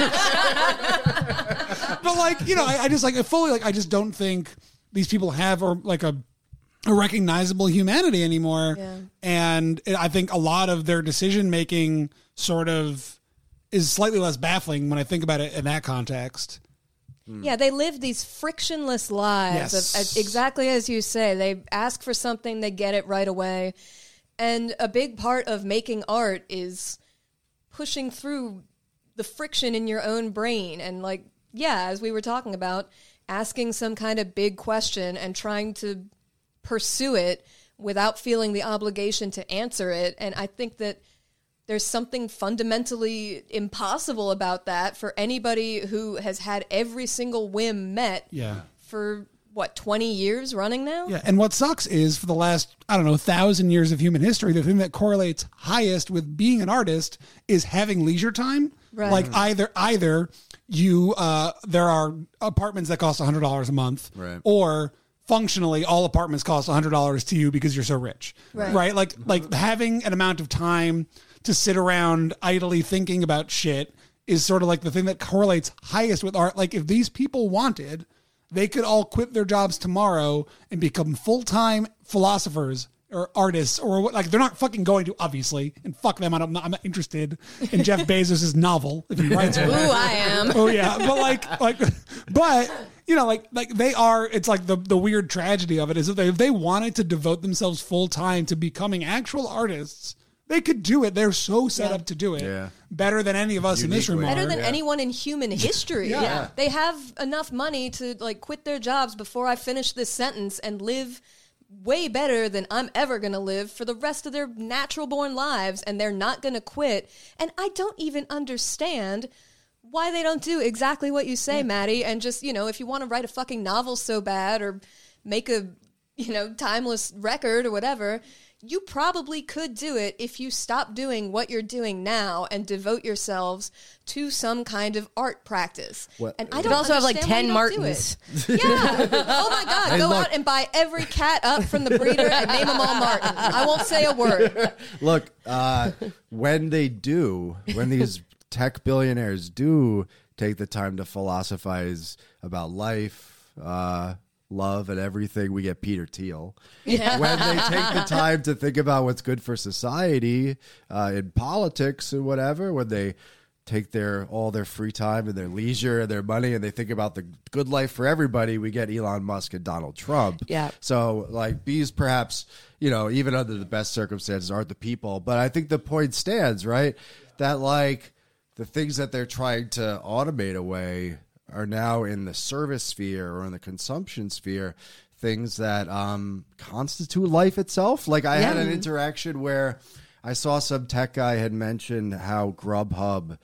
But like, you know, I, I just like I fully like I just don't think these people have or like a a recognizable humanity anymore. Yeah. And I think a lot of their decision making sort of is slightly less baffling when I think about it in that context. Yeah, they live these frictionless lives. Yes. Of, of- exactly as you say. They ask for something, they get it right away. And a big part of making art is pushing through the friction in your own brain. And like, yeah, as we were talking about, asking some kind of big question and trying to pursue it without feeling the obligation to answer it. And I think that there's something fundamentally impossible about that for anybody who has had every single whim met Yeah. for, what, twenty years running now? Yeah. And what sucks is for the last, I don't know, thousand years of human history, the thing that correlates highest with being an artist is having leisure time. Right. Like either, either you, uh, there are apartments that cost one hundred dollars a month, Right. or functionally all apartments cost one hundred dollars to you because you're so rich. Right. Right. Like, like having an amount of time to sit around idly thinking about shit is sort of like the thing that correlates highest with art. Like if these people wanted, they could all quit their jobs tomorrow and become full-time philosophers or artists or what, like they're not fucking going to, obviously, and fuck them. I don't, I'm not, I'm not interested in Jeff Bezos's novel if he writes Ooh, one. I am. Oh yeah. But like, like, but you know, like, like they are, it's like the, the weird tragedy of it is that they, if they wanted to devote themselves full time to becoming actual artists, they could do it. They're so set Yeah. up to do it Yeah. better than any of us in this room Uniquely. are. Better than Yeah. anyone in human history. Yeah. Yeah. They have enough money to like quit their jobs before I finish this sentence and live way better than I'm ever going to live for the rest of their natural born lives, and they're not going to quit. And I don't even understand why they don't do exactly what you say, Maddie, and just, you know, if you want to write a fucking novel so bad or make a, you know, timeless record or whatever, you probably could do it if you stop doing what you're doing now and devote yourselves to some kind of art practice. What- And I You don't could also have, like, understand why ten you don't do Martins. it. Yeah. Oh my God. Hey, Go look. out and buy every cat up from the breeder and name them all Martin. I won't say a word. Look, uh, when they do, when these tech billionaires do take the time to philosophize about life, uh, love, and everything, we get Peter Thiel. Yeah. When they take the time to think about what's good for society uh, in politics and whatever, when they take their all their free time and their leisure and their money and they think about the good life for everybody, we get Elon Musk and Donald Trump. Yeah. So like these perhaps, you know, even under the best circumstances aren't the people, but I think the point stands, right? That like the things that they're trying to automate away are now in the service sphere or in the consumption sphere, things that um, constitute life itself. Like I had Yeah. an interaction where I saw some tech guy had mentioned how Grubhub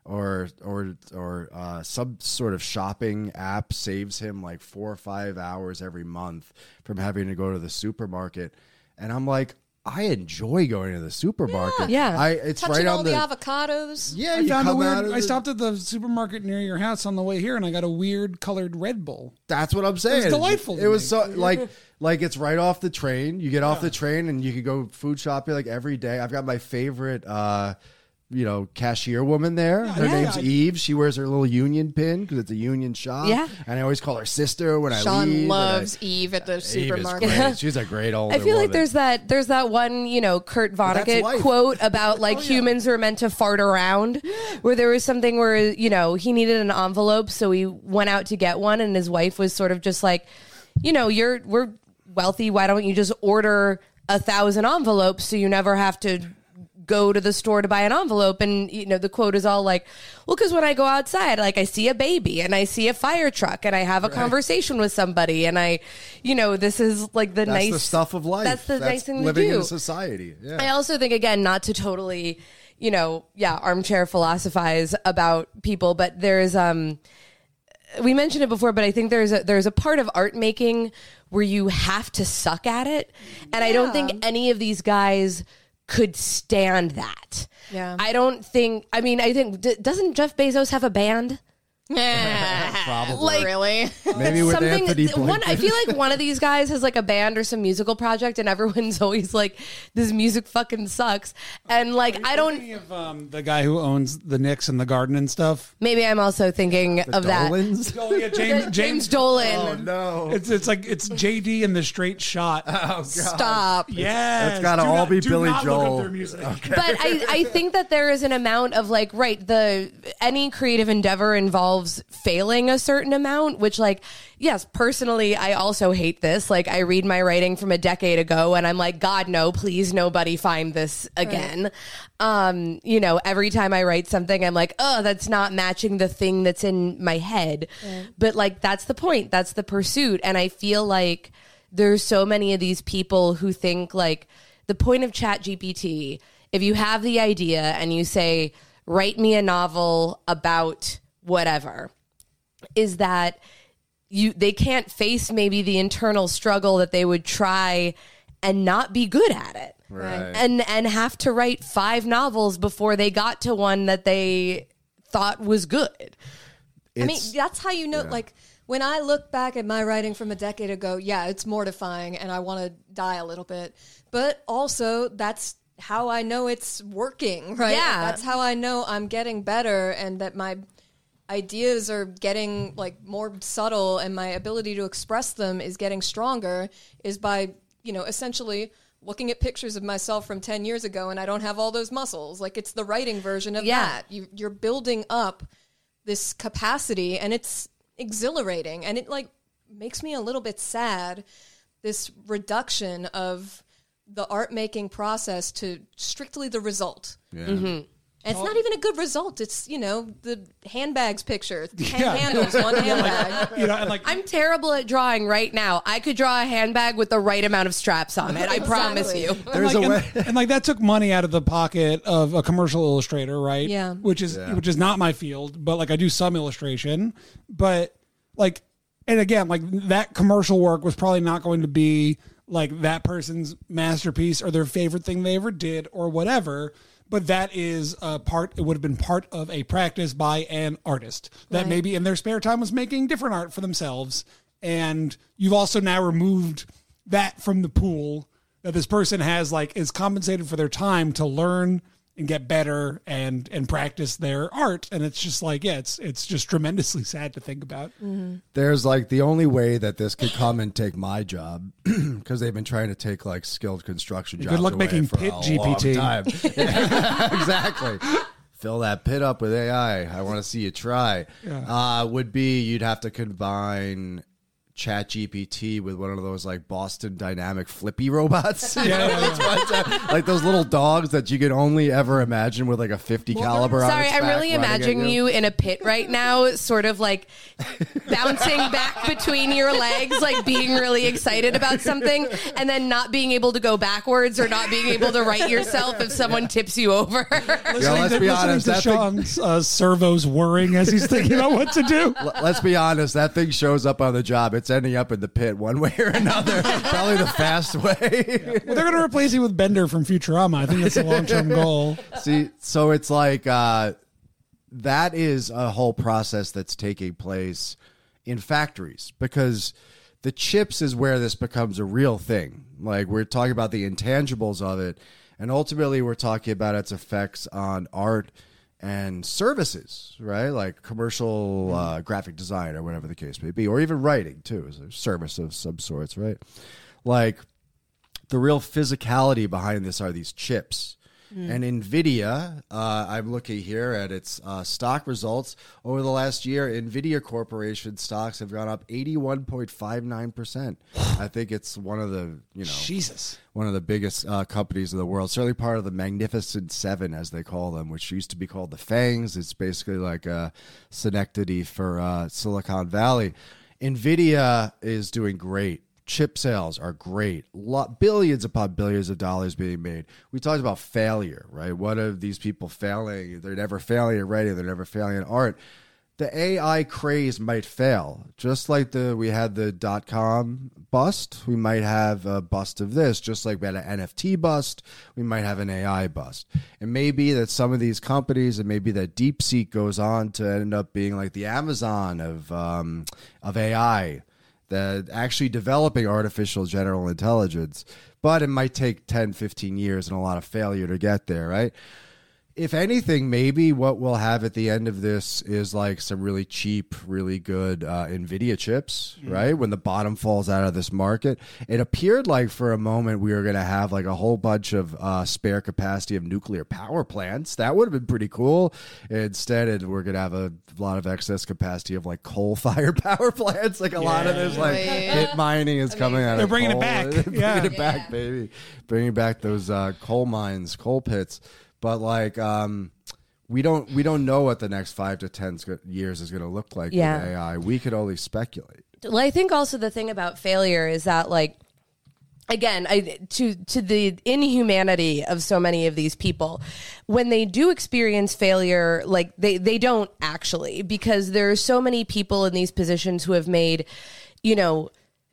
or or or uh, some sort of shopping app saves him like four or five hours every month from having to go to the supermarket, and I'm like, I enjoy going to the supermarket. Yeah. I it's Touching right all on the, the, avocados. yeah. I You found a come out weird. of I the- stopped at the supermarket near your house on the way here, and I got a weird colored Red Bull. That's what I'm saying. delightful to It was me. so like like it's right off the train. You get off the train and you can go food shopping like every day. I've got my favorite uh you know, cashier woman there. Her yeah. name's Eve. She wears her little union pin because it's a union shop. Yeah. And I always call her sister when I Sean leave. and loves I, Eve at the Eve is supermarket. great. She's a great old. I feel like there's that there's that one, you know, Kurt that's Vonnegut life. quote about like humans are meant to fart around, where there was something where, you know, he needed an envelope, so he went out to get one, and his wife was sort of just like, you know, you're we're wealthy, why don't you just order a thousand envelopes so you never have to go to the store to buy an envelope, and you know the quote is all like, well, because when I go outside, like I see a baby and I see a fire truck and I have a right. conversation with somebody, and I, you know, this is like the that's nice the stuff of life. That's the that's nice thing living to do. in society. Yeah. I also think, again, not to totally, you know, yeah, armchair philosophize about people, but there's um. we mentioned it before, but I think there's a there's a part of art making where you have to suck at it. And yeah. I don't think any of these guys could stand that. Yeah. I don't think, I mean, I think, d- doesn't Jeff Bezos have a band? Probably. Like, really? Maybe with Something, Anthony one, I feel like one of these guys has like a band or some musical project, and everyone's always like, "This music fucking sucks." And like, I don't. Thinking of um, the guy who owns the Knicks and the Garden and stuff. Maybe I'm also thinking the of Dolans? that. Oh yeah, James, James James Dolan. Oh no! It's it's like it's J D and the Straight Shot. Oh god! Stop. Yeah, That's gotta do all not, be do Billy not Joel. Look up their music. Okay. But I, I think that there is an amount of like, right, the any creative endeavor involves failing a certain amount, which like, yes, personally, I also hate this. Like I read my writing from a decade ago and I'm like, God, no, please nobody find this again. Right. Um, you know, every time I write something, I'm like, oh, that's not matching the thing that's in my head. Right. But like, that's the point. That's the pursuit. And I feel like there's so many of these people who think like the point of Chat G P T, if you have the idea and you say, write me a novel about whatever, is that you they can't face maybe the internal struggle that they would try and not be good at it. Right. And and have to write five novels before they got to one that they thought was good. I mean, that's how you know, yeah. like, when I look back at my writing from a decade ago, yeah, it's mortifying and I want to die a little bit. But also, that's how I know it's working, right? Yeah. That's how I know I'm getting better and that my ideas are getting like more subtle and my ability to express them is getting stronger is by, you know, essentially looking at pictures of myself from ten years ago and I don't have all those muscles. Like it's the writing version of yeah. that. You, you're building up this capacity and it's exhilarating and it like makes me a little bit sad, this reduction of the art making process to strictly the result. Yeah. Mm-hmm. And it's not even a good result. It's, you know, the handbags picture. Ten Yeah. handles, one handbag. You know, and like I'm terrible at drawing right now. I could draw a handbag with the right amount of straps on it. I promise you. And There's like, a way. and, and like that took money out of the pocket of a commercial illustrator, right? Yeah. Which is Yeah. which is not my field, but like I do some illustration. But like, and again, like that commercial work was probably not going to be like that person's masterpiece or their favorite thing they ever did or whatever. But that is a part, it would have been part of a practice by an artist that Right. maybe in their spare time was making different art for themselves. And you've also now removed that from the pool that this person has, like, is compensated for their time to learn and get better and and practice their art. And it's just like, yeah, it's it's just tremendously sad to think about. Mm-hmm. There's like the only way that this could come and take my job because they've been trying to take like skilled construction jobs. Good luck away making for Pit a G P T. long time. Yeah, exactly. Fill that pit up with A I. I want to see you try. Yeah. Uh, would be you'd have to combine Chat G P T with one of those like Boston Dynamic flippy robots. You Yeah, know, yeah, those ones that- like those little dogs that you could only ever imagine with like a fifty caliber on Sorry, its I'm back really running at imagining you in a pit right now, sort of like bouncing back between your legs, like being really excited about something, and then not being able to go backwards or not being able to right yourself if someone tips you over. Yeah, let's to, be listening honest. to That thing, Sean's uh, servos whirring as he's thinking about what to do. L- let's be honest, that thing shows up on the job. It's ending up in the pit one way or another. Probably the fast way. Well, they're going to replace you with Bender from Futurama. I think that's a long-term goal. See, so it's like uh, that is a whole process that's taking place in factories because the chips is where this becomes a real thing. Like we're talking about the intangibles of it, and ultimately we're talking about its effects on art and services, right? Like commercial uh, graphic design or whatever the case may be, or even writing too, is a service of some sorts, right? Like the real physicality behind this are these chips. Mm. And NVIDIA, uh, I'm looking here at its uh, stock results. Over the last year, NVIDIA Corporation stocks have gone up eighty-one point five nine percent. I think it's one of the, you know, Jesus. one of the biggest uh, companies in the world. Certainly part of the Magnificent Seven, as they call them, which used to be called the FANGs. It's basically like a Synecdoche for uh, Silicon Valley. NVIDIA is doing great. Chip sales are great. Lot, billions upon billions of dollars being made. We talked about failure, right? What are these people failing? They're never failing at writing. They're never failing at art. The A I craze might fail. Just like the we had the dot-com bust, we might have a bust of this. Just like we had an N F T bust, we might have an A I bust. It may be that some of these companies, and maybe that DeepSeek goes on to end up being like the Amazon of um, of A I, that actually developing artificial general intelligence. But it might take ten, fifteen years and a lot of failure to get there, right? If anything, maybe what we'll have at the end of this is like some really cheap, really good uh, NVIDIA chips, mm. right? When the bottom falls out of this market. It appeared like for a moment we were going to have like a whole bunch of uh, spare capacity of nuclear power plants. That would have been pretty cool. Instead, it, we're going to have a lot of excess capacity of like coal-fired power plants. Like a yeah. lot of this like yeah. hit mining is coming out They're of bringing coal. it back. bringing yeah. it back, yeah. baby. Bringing back those uh, coal mines, coal pits. But like, um, we don't we don't know what the next five to ten years is going to look like yeah. with A I. We could only speculate. Well, I think also the thing about failure is that, like, again, I, to to the inhumanity of so many of these people, when they do experience failure, like they they don't actually, because there are so many people in these positions who have made, you know,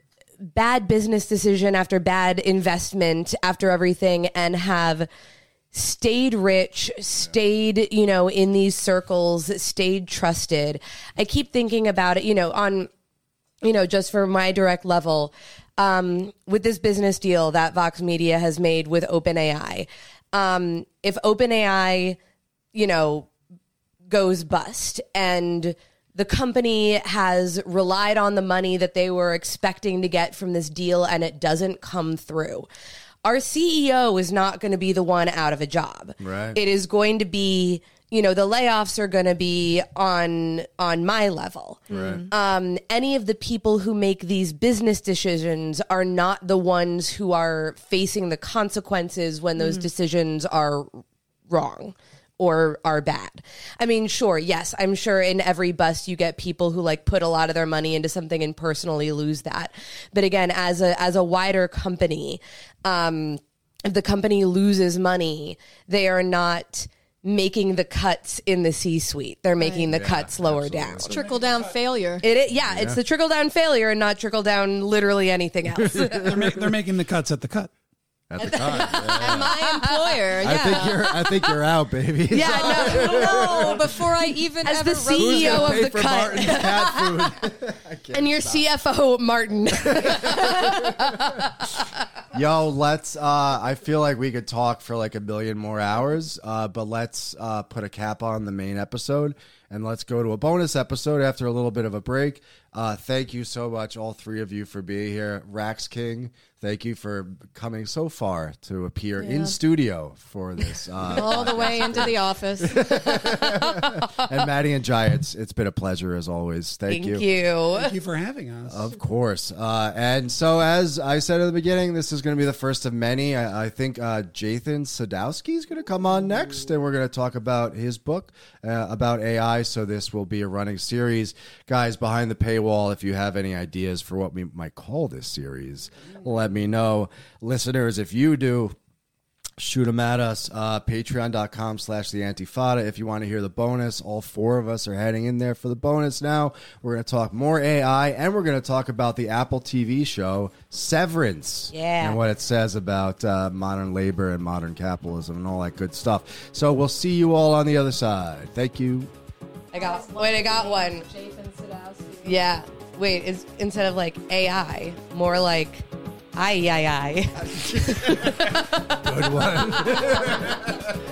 bad business decision after bad investment after everything, and have stayed rich, stayed, you know, in these circles, stayed trusted. I keep thinking about it, you know, on, you know, just for my direct level, um, with this business deal that Vox Media has made with OpenAI. Um, if OpenAI, you know, goes bust and the company has relied on the money that they were expecting to get from this deal and it doesn't come through, our C E O is not going to be the one out of a job. Right. It is going to be, you know, the layoffs are going to be on on my level. Right. Um, any of the people who make these business decisions are not the ones who are facing the consequences when those mm. decisions are wrong or are bad. I mean, sure, yes, I'm sure in every bust you get people who like put a lot of their money into something and personally lose that. But again, as a as a wider company, um, if the company loses money, they are not making the cuts in the C-suite. They're making right. the yeah, cuts lower absolutely. down. It's trickle down failure. It, it yeah, yeah, it's the trickle down failure and not trickle down literally anything else. they're, ma- they're making the cuts at the cut. At the time, yeah. And my employer, yeah. I think you're. I think you're out, baby. Yeah, no, no. Before I even as ever the C E O of the for cut, Martin's cat food, and your stop. C F O, Martin. Yo, let's. Uh, I feel like we could talk for like a million more hours, uh, but let's uh, put a cap on the main episode and let's go to a bonus episode after a little bit of a break. Uh, thank you so much, all three of you, for being here. Rax King, thank you for coming so far to appear yeah. in studio for this. Uh, all the way into the office. And Maddie and Jai, it's, it's been a pleasure as always. Thank, thank you. you. Thank you for having us. Of course. Uh, and so, as I said at the beginning, this is going to be the first of many. I, I think uh, Jathan Sadowski is going to come on next, and we're going to talk about his book uh, about A I. So this will be a running series. Guys, behind the paywall, if you have any ideas for what we might call this series, let me know. Listeners, if you do, shoot them at us. Uh, Patreon.com slash the Antifada. If you want to hear the bonus, all four of us are heading in there for the bonus now. We're going to talk more A I, and we're going to talk about the Apple T V show Severance. Yeah. And what it says about uh, modern labor and modern capitalism and all that good stuff. So we'll see you all on the other side. Thank you. I got wait, I got one. Jathan Sadowski. Yeah. Wait, is instead of like A I, more like I I I. Good one.